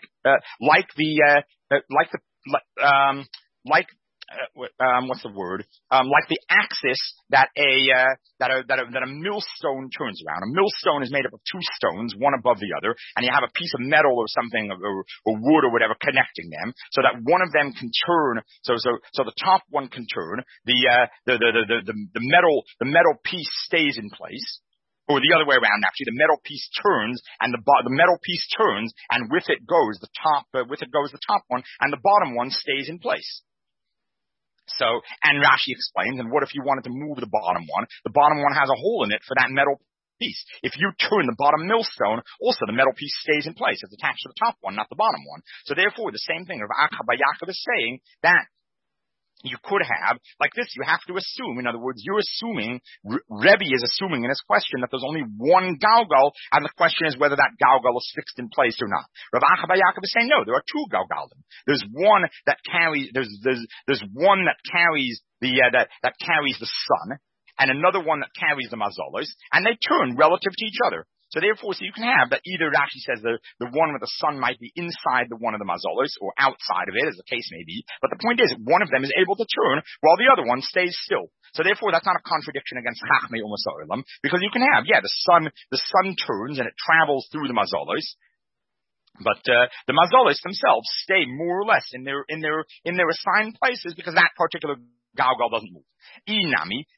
What's the word? Like the axis that a millstone turns around. A millstone is made up of two stones, one above the other, and you have a piece of metal or something, or wood or whatever connecting them, so that one of them can turn. So the top one can turn. The metal piece stays in place. Or the other way around, actually, the metal piece turns, and the metal piece turns, and with it goes the top one, and the bottom one stays in place. So, and Rashi explains, and what if you wanted to move the bottom one? The bottom one has a hole in it for that metal piece. If you turn the bottom millstone, also the metal piece stays in place. It's attached to the top one, not the bottom one. So therefore, the same thing Rav Achaba Yaakov is saying that you could have, like this, you have to assume, in other words, you're assuming, Rebbe is assuming in his question that there's only one galgal, and the question is whether that galgal is fixed in place or not. Rav Achaba Yaakov is saying, no, there are two galgalim. There's one that carries, there's one that carries that carries the sun, and another one that carries the mazolos, and they turn relative to each other. So therefore, so you can have that either Rashi says the one with the sun might be inside the one of the mazolos or outside of it, as the case may be. But the point is, one of them is able to turn while the other one stays still. So therefore, that's not a contradiction against Chachmei Umas Ha'olam, because you can have, the sun turns and it travels through the mazolos. But the mazolos themselves stay more or less in their assigned places because that particular galgal doesn't move. Inami.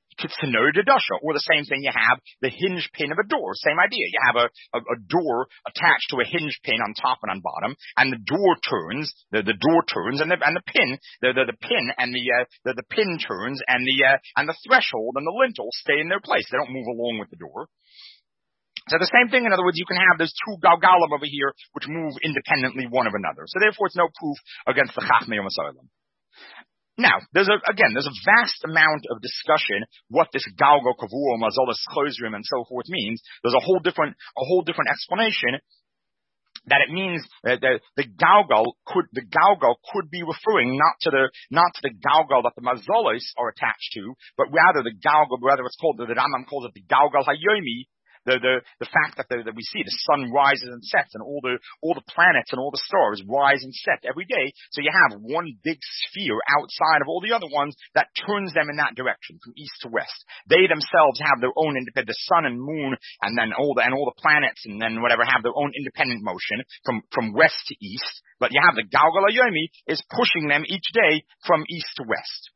Or the same thing, you have the hinge pin of a door. Same idea. You have a door attached to a hinge pin on top and on bottom, and the door turns, the door turns, and the pin, the pin and the pin turns, and the threshold and the lintel stay in their place. They don't move along with the door. So the same thing, in other words, you can have those two galgalim over here which move independently one of another. So therefore, it's no proof against the Chachmei Umas Ha'olam. Now, there's a vast amount of discussion what this galgal kavua, mazolas chozrim, and so forth means. There's a whole different explanation that it means that the galgal could be referring not to the galgal that the mazolos are attached to, but rather it's called, the Rambam calls it the galgal hayomi. The fact that we see the sun rises and sets and all the planets and all the stars rise and set every day. So you have one big sphere outside of all the other ones that turns them in that direction from east to west. They themselves have their own independent, the sun and moon and then all the planets and then whatever have their own independent motion from west to east. But you have the Galgal Hayomi is pushing them each day from east to west.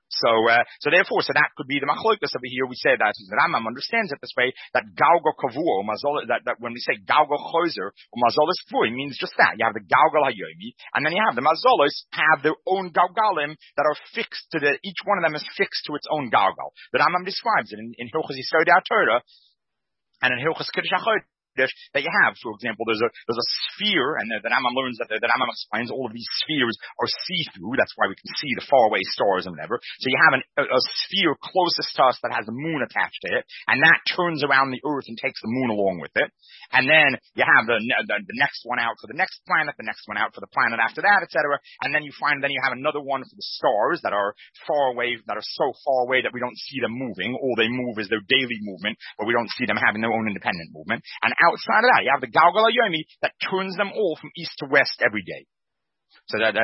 So therefore, that could be the machlokas over here. We say that the Rambam understands it this way, that galgal kavua, that when we say galgal chozer or mazolos kvui means just that. You have the galgal hayomi, and then you have the mazolos have their own galgalim that are fixed to each one of them is fixed to its own galgal. The Rambam describes it in Hilchos Yesod HaTorah and in Hilchos Kiddush HaChodesh. That you have, for example, there's a sphere, and the Rambam learns that the Rambam explains all of these spheres are see-through. That's why we can see the faraway stars and whatever. So you have a sphere closest to us that has the moon attached to it, and that turns around the earth and takes the moon along with it. And then you have the next one out for the next planet, the next one out for the planet after that, etc. And then you have another one for the stars that are far away, that are so far away that we don't see them moving. All they move is their daily movement, but we don't see them having their own independent movement. And outside of that, you have the Galgal Hayomi that turns them all from east to west every day. So So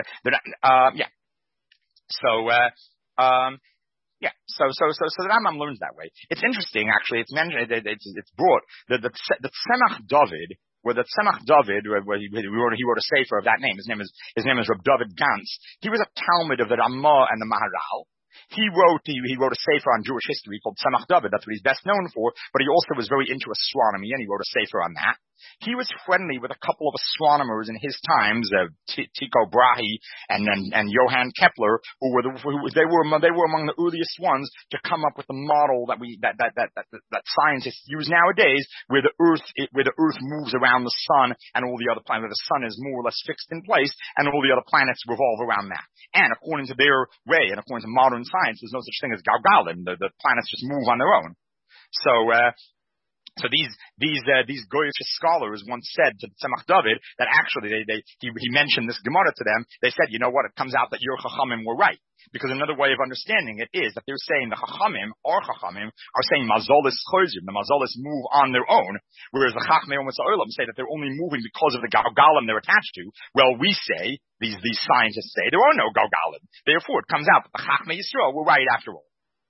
the Rambam learns that way. It's interesting, actually. It's mentioned. It's brought the Tzemach David, where the Tzemach David, where he wrote a sefer of that name. His name is Reb David Gantz. He was a Talmud of the Ramah and the Maharal. He wrote a sefer on Jewish history called Tzemach David. That's what he's best known for. But he also was very into astronomy, and he wrote a sefer on that. He was friendly with a couple of astronomers in his times, Tycho Brahe and Johann Kepler, they were among the earliest ones to come up with the model that scientists use nowadays, where the Earth moves around the sun and all the other planets, where the sun is more or less fixed in place, and all the other planets revolve around that. And according to their way, and according to modern science, there's no such thing as galgalim. The planets just move on their own. So these Goyish scholars once said to Tzemach David that actually he mentioned this Gemara to them. They said, you know what? It comes out that your Chachamim were right. Because another way of understanding it is that they're saying the Chachamim, our Chachamim, are saying mazolis chozim. The mazolis move on their own, whereas the Chachmei Umas Ha'olam say that they're only moving because of the galgalim they're attached to. Well, we say, these scientists say, there are no galgalim. Therefore, it comes out that the Chachmei Yisrael were right after all.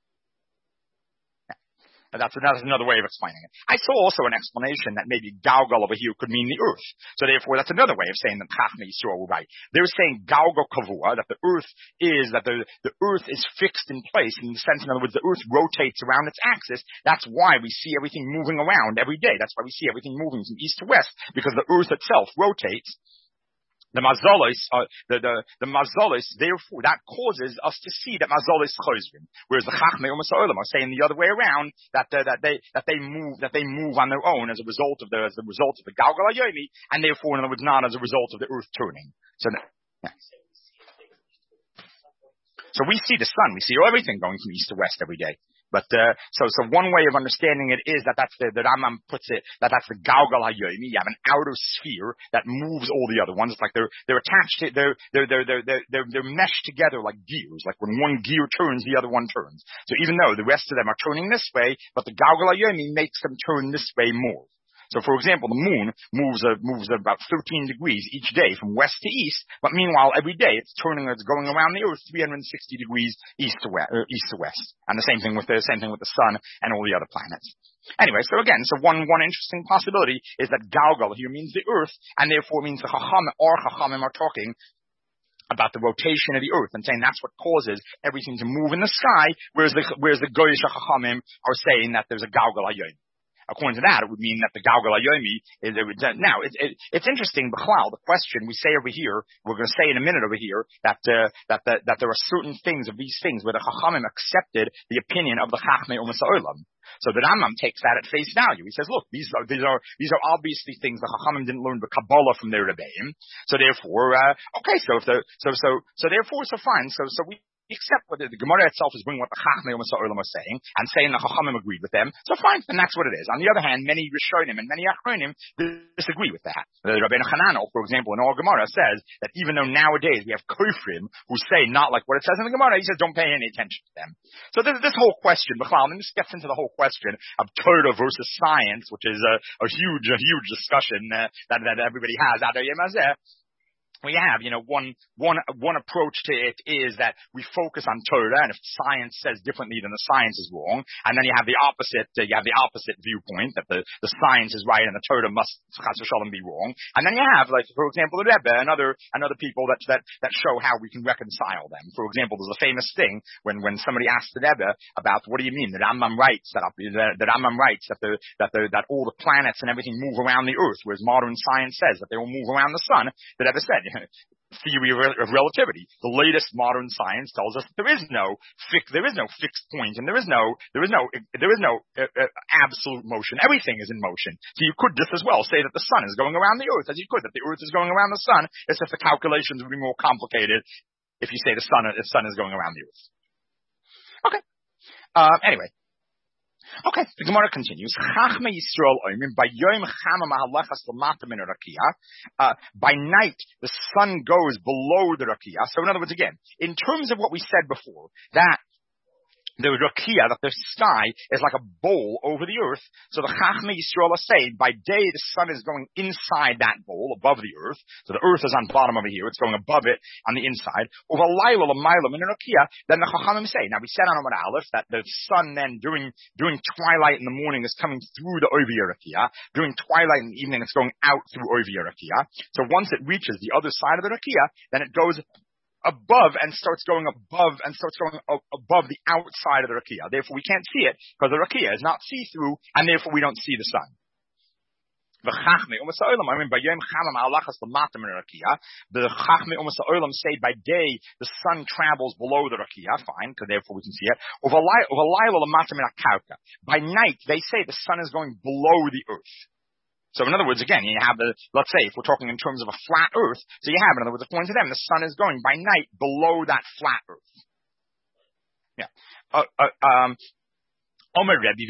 That's another way of explaining it. I saw also an explanation that maybe Galgal over here could mean the earth. So therefore, that's another way of saying that Chachmei Yisrael were right. They're saying Galgal Kavua, that the earth is fixed in place in the sense, in other words, the earth rotates around its axis. That's why we see everything moving around every day. That's why we see everything moving from east to west, because the earth itself rotates. The mazolis, therefore, that causes us to see that mazolis chozrim, whereas the Chachmei Umas Ha'olam are saying the other way around, that they move on their own as a result of the Galgal Hayomi, and therefore, in other words, not as a result of the earth turning. So we see the sun, we see everything going from east to west every day. But so one way of understanding it is that's the Rambam puts it that's the Galgal Hayomi. You have an outer sphere that moves all the other ones. It's like they're attached to they're meshed together like gears. Like when one gear turns, the other one turns. So even though the rest of them are turning this way, but the Galgal Hayomi makes them turn this way more. So, for example, the moon moves about 13 degrees each day from west to east, but meanwhile, every day it's going around the Earth 360 degrees east to west. And the same thing with the sun and all the other planets. Anyway, so again, one interesting possibility is that Galgal here means the Earth, and therefore means the Chachamim are talking about the rotation of the Earth and saying that's what causes everything to move in the sky, whereas the Goyish Chachamim are saying that there's a Galgal Hayomi. According to that, it would mean that the Galgal Hayomi is now. It's interesting, B'chlal, the question we say over here, we're going to say in a minute over here that there are certain things of these things where the Chachamim accepted the opinion of the Chachmei Umas Ha'olam. So the Rambam takes that at face value. He says, look, these are obviously things the Chachamim didn't learn the Kabbalah from their Rebbeim. So therefore, therefore, fine. So we accept what the Gemara itself is bringing what the Chachmei Umas Ha'olam are saying, and saying the Chachamim agreed with them. So fine, and that's what it is. On the other hand, many Rishonim and many Achronim disagree with that. The Rabbeinu Hananel, for example, in our Gemara says that even though nowadays we have Kofrim who say not like what it says in the Gemara, he says don't pay any attention to them. So this whole question, B'chlal, and this gets into the whole question of Torah versus science, which is a huge discussion that everybody has. We have, one approach to it is that we focus on Torah, and if science says differently, then the science is wrong. And then you have the opposite viewpoint, that the science is right and the Torah must, chas v'shalom, be wrong. And then you have, like, for example, the Rebbe and other people that show how we can reconcile them. For example, there's a famous thing when somebody asks the Rebbe about what do you mean? The Rambam writes that all the planets and everything move around the Earth, whereas modern science says that they will move around the sun. The Rebbe said, theory of relativity. The latest modern science tells us that there is no fixed point, and there is no absolute motion. Everything is in motion. So you could just as well say that the sun is going around the Earth as you could that the Earth is going around the sun. It's just the calculations would be more complicated if you say the sun is going around the Earth. Okay. Anyway. Okay, the Gemara continues. Chachmei Yisrael oimrim by yom chama mahalachas l'mata min rakia. By night, the sun goes below the rakia. So in other words, again, in terms of what we said before, that the rakia, that the sky is like a bowl over the earth. So the Chachmei Yisrael are saying, by day the sun is going inside that bowl, above the earth. So the earth is on bottom over here. It's going above it on the inside. Over Laila l'mayla min rakia. Then the Chachamim say, now we said on Amud Aleph that the sun then during twilight in the morning is coming through the Ovi rakia. During twilight in the evening it's going out through Ovi rakia. So once it reaches the other side of the rakia, then it goes above and starts going above the outside of the rakia. Therefore, we can't see it because the rakia is not see-through, and therefore we don't see the sun. The Chachmei Umas Ha'olam say by day the sun travels below the rakia, fine, because therefore we can see it. By night they say the sun is going below the earth. So in other words, again, you have let's say if we're talking in terms of a flat earth, so you have, in other words, according to them, the sun is going by night below that flat earth. Yeah. Omer Rebbe,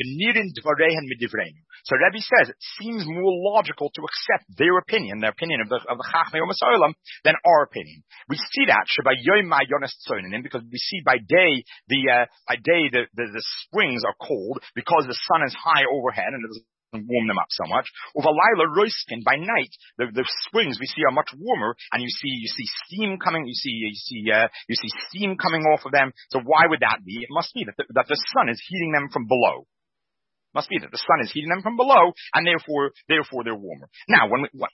so Rebbe says it seems more logical to accept their opinion, the opinion of the Chachmei Umas Ha'olam, than our opinion. We see that because we see by day the springs are cold because the sun is high overhead and it doesn't warm them up so much. Overlaila roiskin, by night the springs we see are much warmer, and you see steam coming. You see steam coming off of them. So why would that be? It must be that the sun is heating them from below. Must be that the sun is heating them from below, and therefore they're warmer. Now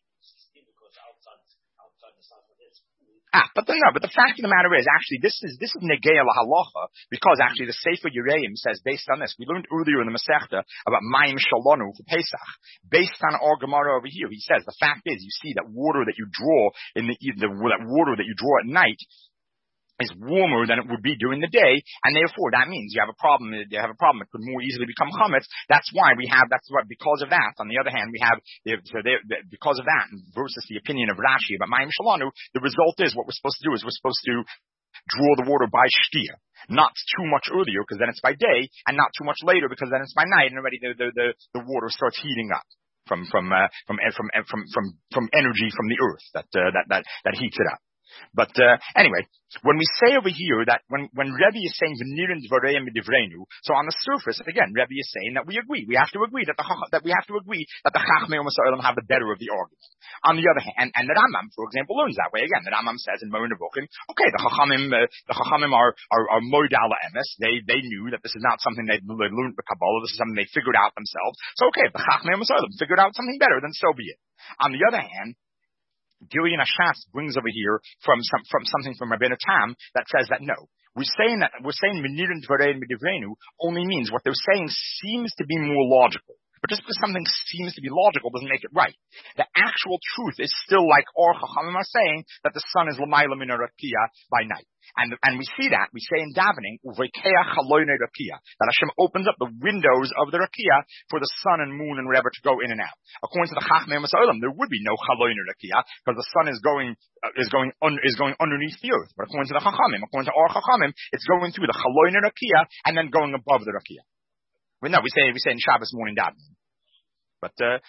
but the fact of the matter is, actually, this is negei lahalacha, because actually the Sefer Yereim says, based on this, we learned earlier in the Masechta about Mayim Shalonu for Pesach. Based on our Gemara over here, he says the fact is, you see that water that you draw that water that you draw at night is warmer than it would be during the day, and therefore that means you have a problem. It could more easily become chametz. That's why because of that. On the other hand, we have because of that versus the opinion of Rashi about Mayim Shalanu. The result is what we're supposed to do is we're supposed to draw the water by shtia, not too much earlier because then it's by day, and not too much later because then it's by night, and already the water starts heating up from energy from the earth that heats it up. But anyway, when we say over here that when Rebbe is saying v'nirin dvareim midivrenu, so on the surface, again, Rebbe is saying that we agree. We have to agree that the Chachmei U'Masa'olam have the better of the argument. On the other hand, and the Rambam, for example, learns that way. Again, the Rambam says in Moreh Nevuchim, okay, the Chachamim are moidal emes. They knew that this is not something they learned the Kabbalah. This is something they figured out themselves. So okay, if the Chachmei U'Masa'olam figured out something better, then so be it. On the other hand, Gilyon HaShatz brings over here from something from Rabbeinu Tam that says that no, we're saying Menirin Dvarein Midivrenu only means what they're saying seems to be more logical. But just because something seems to be logical doesn't make it right. The actual truth is still like Or Chachamim are saying that the sun is L'mayla Min HaRakia by night. And we see that, we say in davening, Uvekeach Chaloynei Rakia, that Hashem opens up the windows of the Rakia for the sun and moon and whatever to go in and out. According to the Chachmei U'Masa'olam, there would be no Chaloynei Rakia because the sun is going underneath the earth. But according to the Chachamim, according to our Chachamim, it's going through the Chaloynei Rakia and then going above the Rakia. No, we say in Shabbos morning davening. But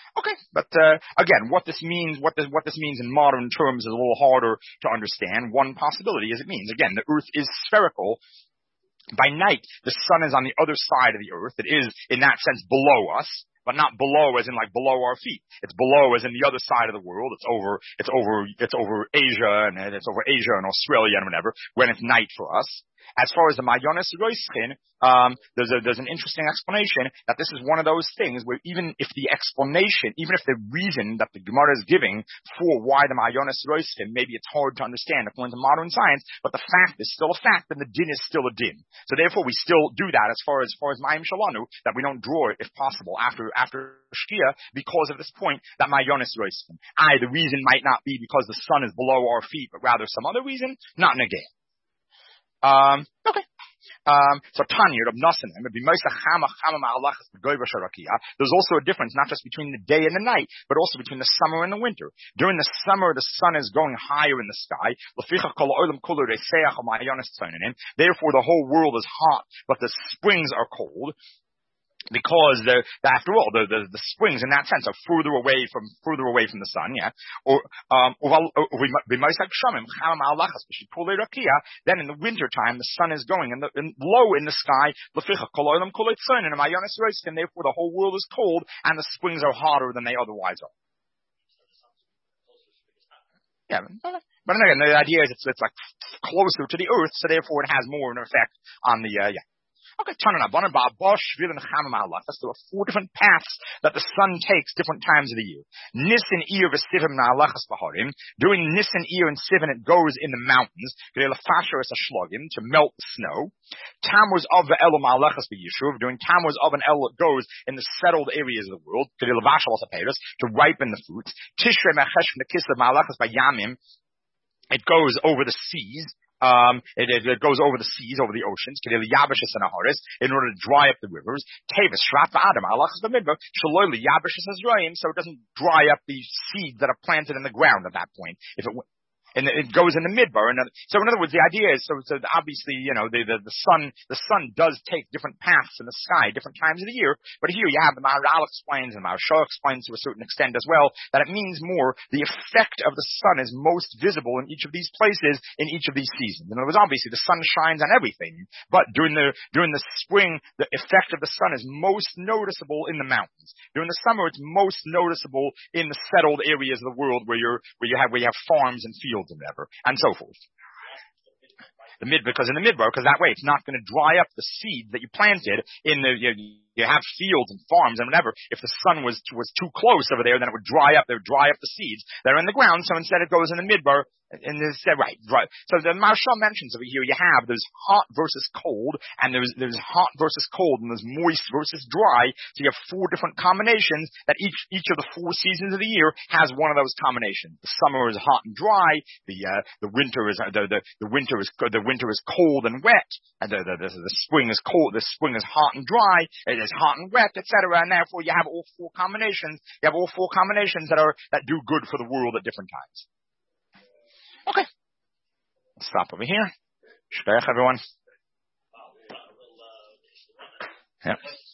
again, what this means in modern terms is a little harder to understand. One possibility is it means, again, the earth is spherical. By night, the sun is on the other side of the earth. It is, in that sense, below us, but not below as in like below our feet. It's below as in the other side of the world. It's over Asia and Australia and whatever, when it's night for us. As far as the Mayonis Roischin, there's an interesting explanation that this is one of those things where even if the reason that the Gemara is giving for why the Mayonis Roischin, maybe it's hard to understand according to modern science, but the fact is still a fact and the din is still a din. So therefore we still do that as far as Mayim Shalanu, that we don't draw it if possible after Shkia because of this point that Mayonis Roischin. The reason might not be because the sun is below our feet, but rather some other reason, not negay. Okay. So Tanya of Nasanim, there's also a difference not just between the day and the night, but also between the summer and the winter. During the summer, the sun is going higher in the sky. Therefore, the whole world is hot, but the springs are cold. Because after all, the springs in that sense are further away from the sun, yeah. Then in the winter time, the sun is going low in the sky. And therefore, the whole world is cold, and the springs are hotter than they otherwise are. Yeah, but again, the idea is it's like closer to the earth, so therefore it has more of an effect on the yeah. Okay, that's there are 4 different paths that the sun takes different times of the year. Nisan, Iyar, V'Sivim, Na'alachas Baharim. During Nisan, Iyar, and Sivan, it goes in the mountains to melt the snow. Tammuz of Elu Ma'alachas B'Yishuv. During Tammuz of and Elu, it goes in the settled areas of the world to ripen the fruits. Tishrei Mechesh V'Kislev Ma'alachas B'Yamim. It goes over the seas. It goes over the seas, over the oceans, in order to dry up the rivers. So it doesn't dry up the seeds that are planted in the ground at that point. And it goes in the midbar. And so in other words, the idea is, so obviously, the sun does take different paths in the sky, different times of the year. But here you have the Maharal explains and the Maharsha explains to a certain extent as well, that it means more the effect of the sun is most visible in each of these places, in each of these seasons. In other words, obviously the sun shines on everything, but during the spring, the effect of the sun is most noticeable in the mountains. During the summer, it's most noticeable in the settled areas of the world where you have farms and fields and whatever, and so forth. Because in the midbar, because that way it's not going to dry up the seeds that you planted in you have fields and farms and whatever. If the sun was too close over there, then it would dry up the seeds that are in the ground. So instead it goes in the midbar. And instead, right. So the Maharsha mentions over here, you have there's hot versus cold, and there's hot versus cold, and there's moist versus dry. So you have 4 different combinations that each of the 4 seasons of the year has one of those combinations. The summer is hot and dry. The winter is cold and wet, and the spring is cold. The spring is hot and dry. It is hot and wet, etc. And therefore, you have all 4 combinations. You have all 4 combinations that do good for the world at different times. Okay. Let's stop over here. Shkayach, everyone. Yeah.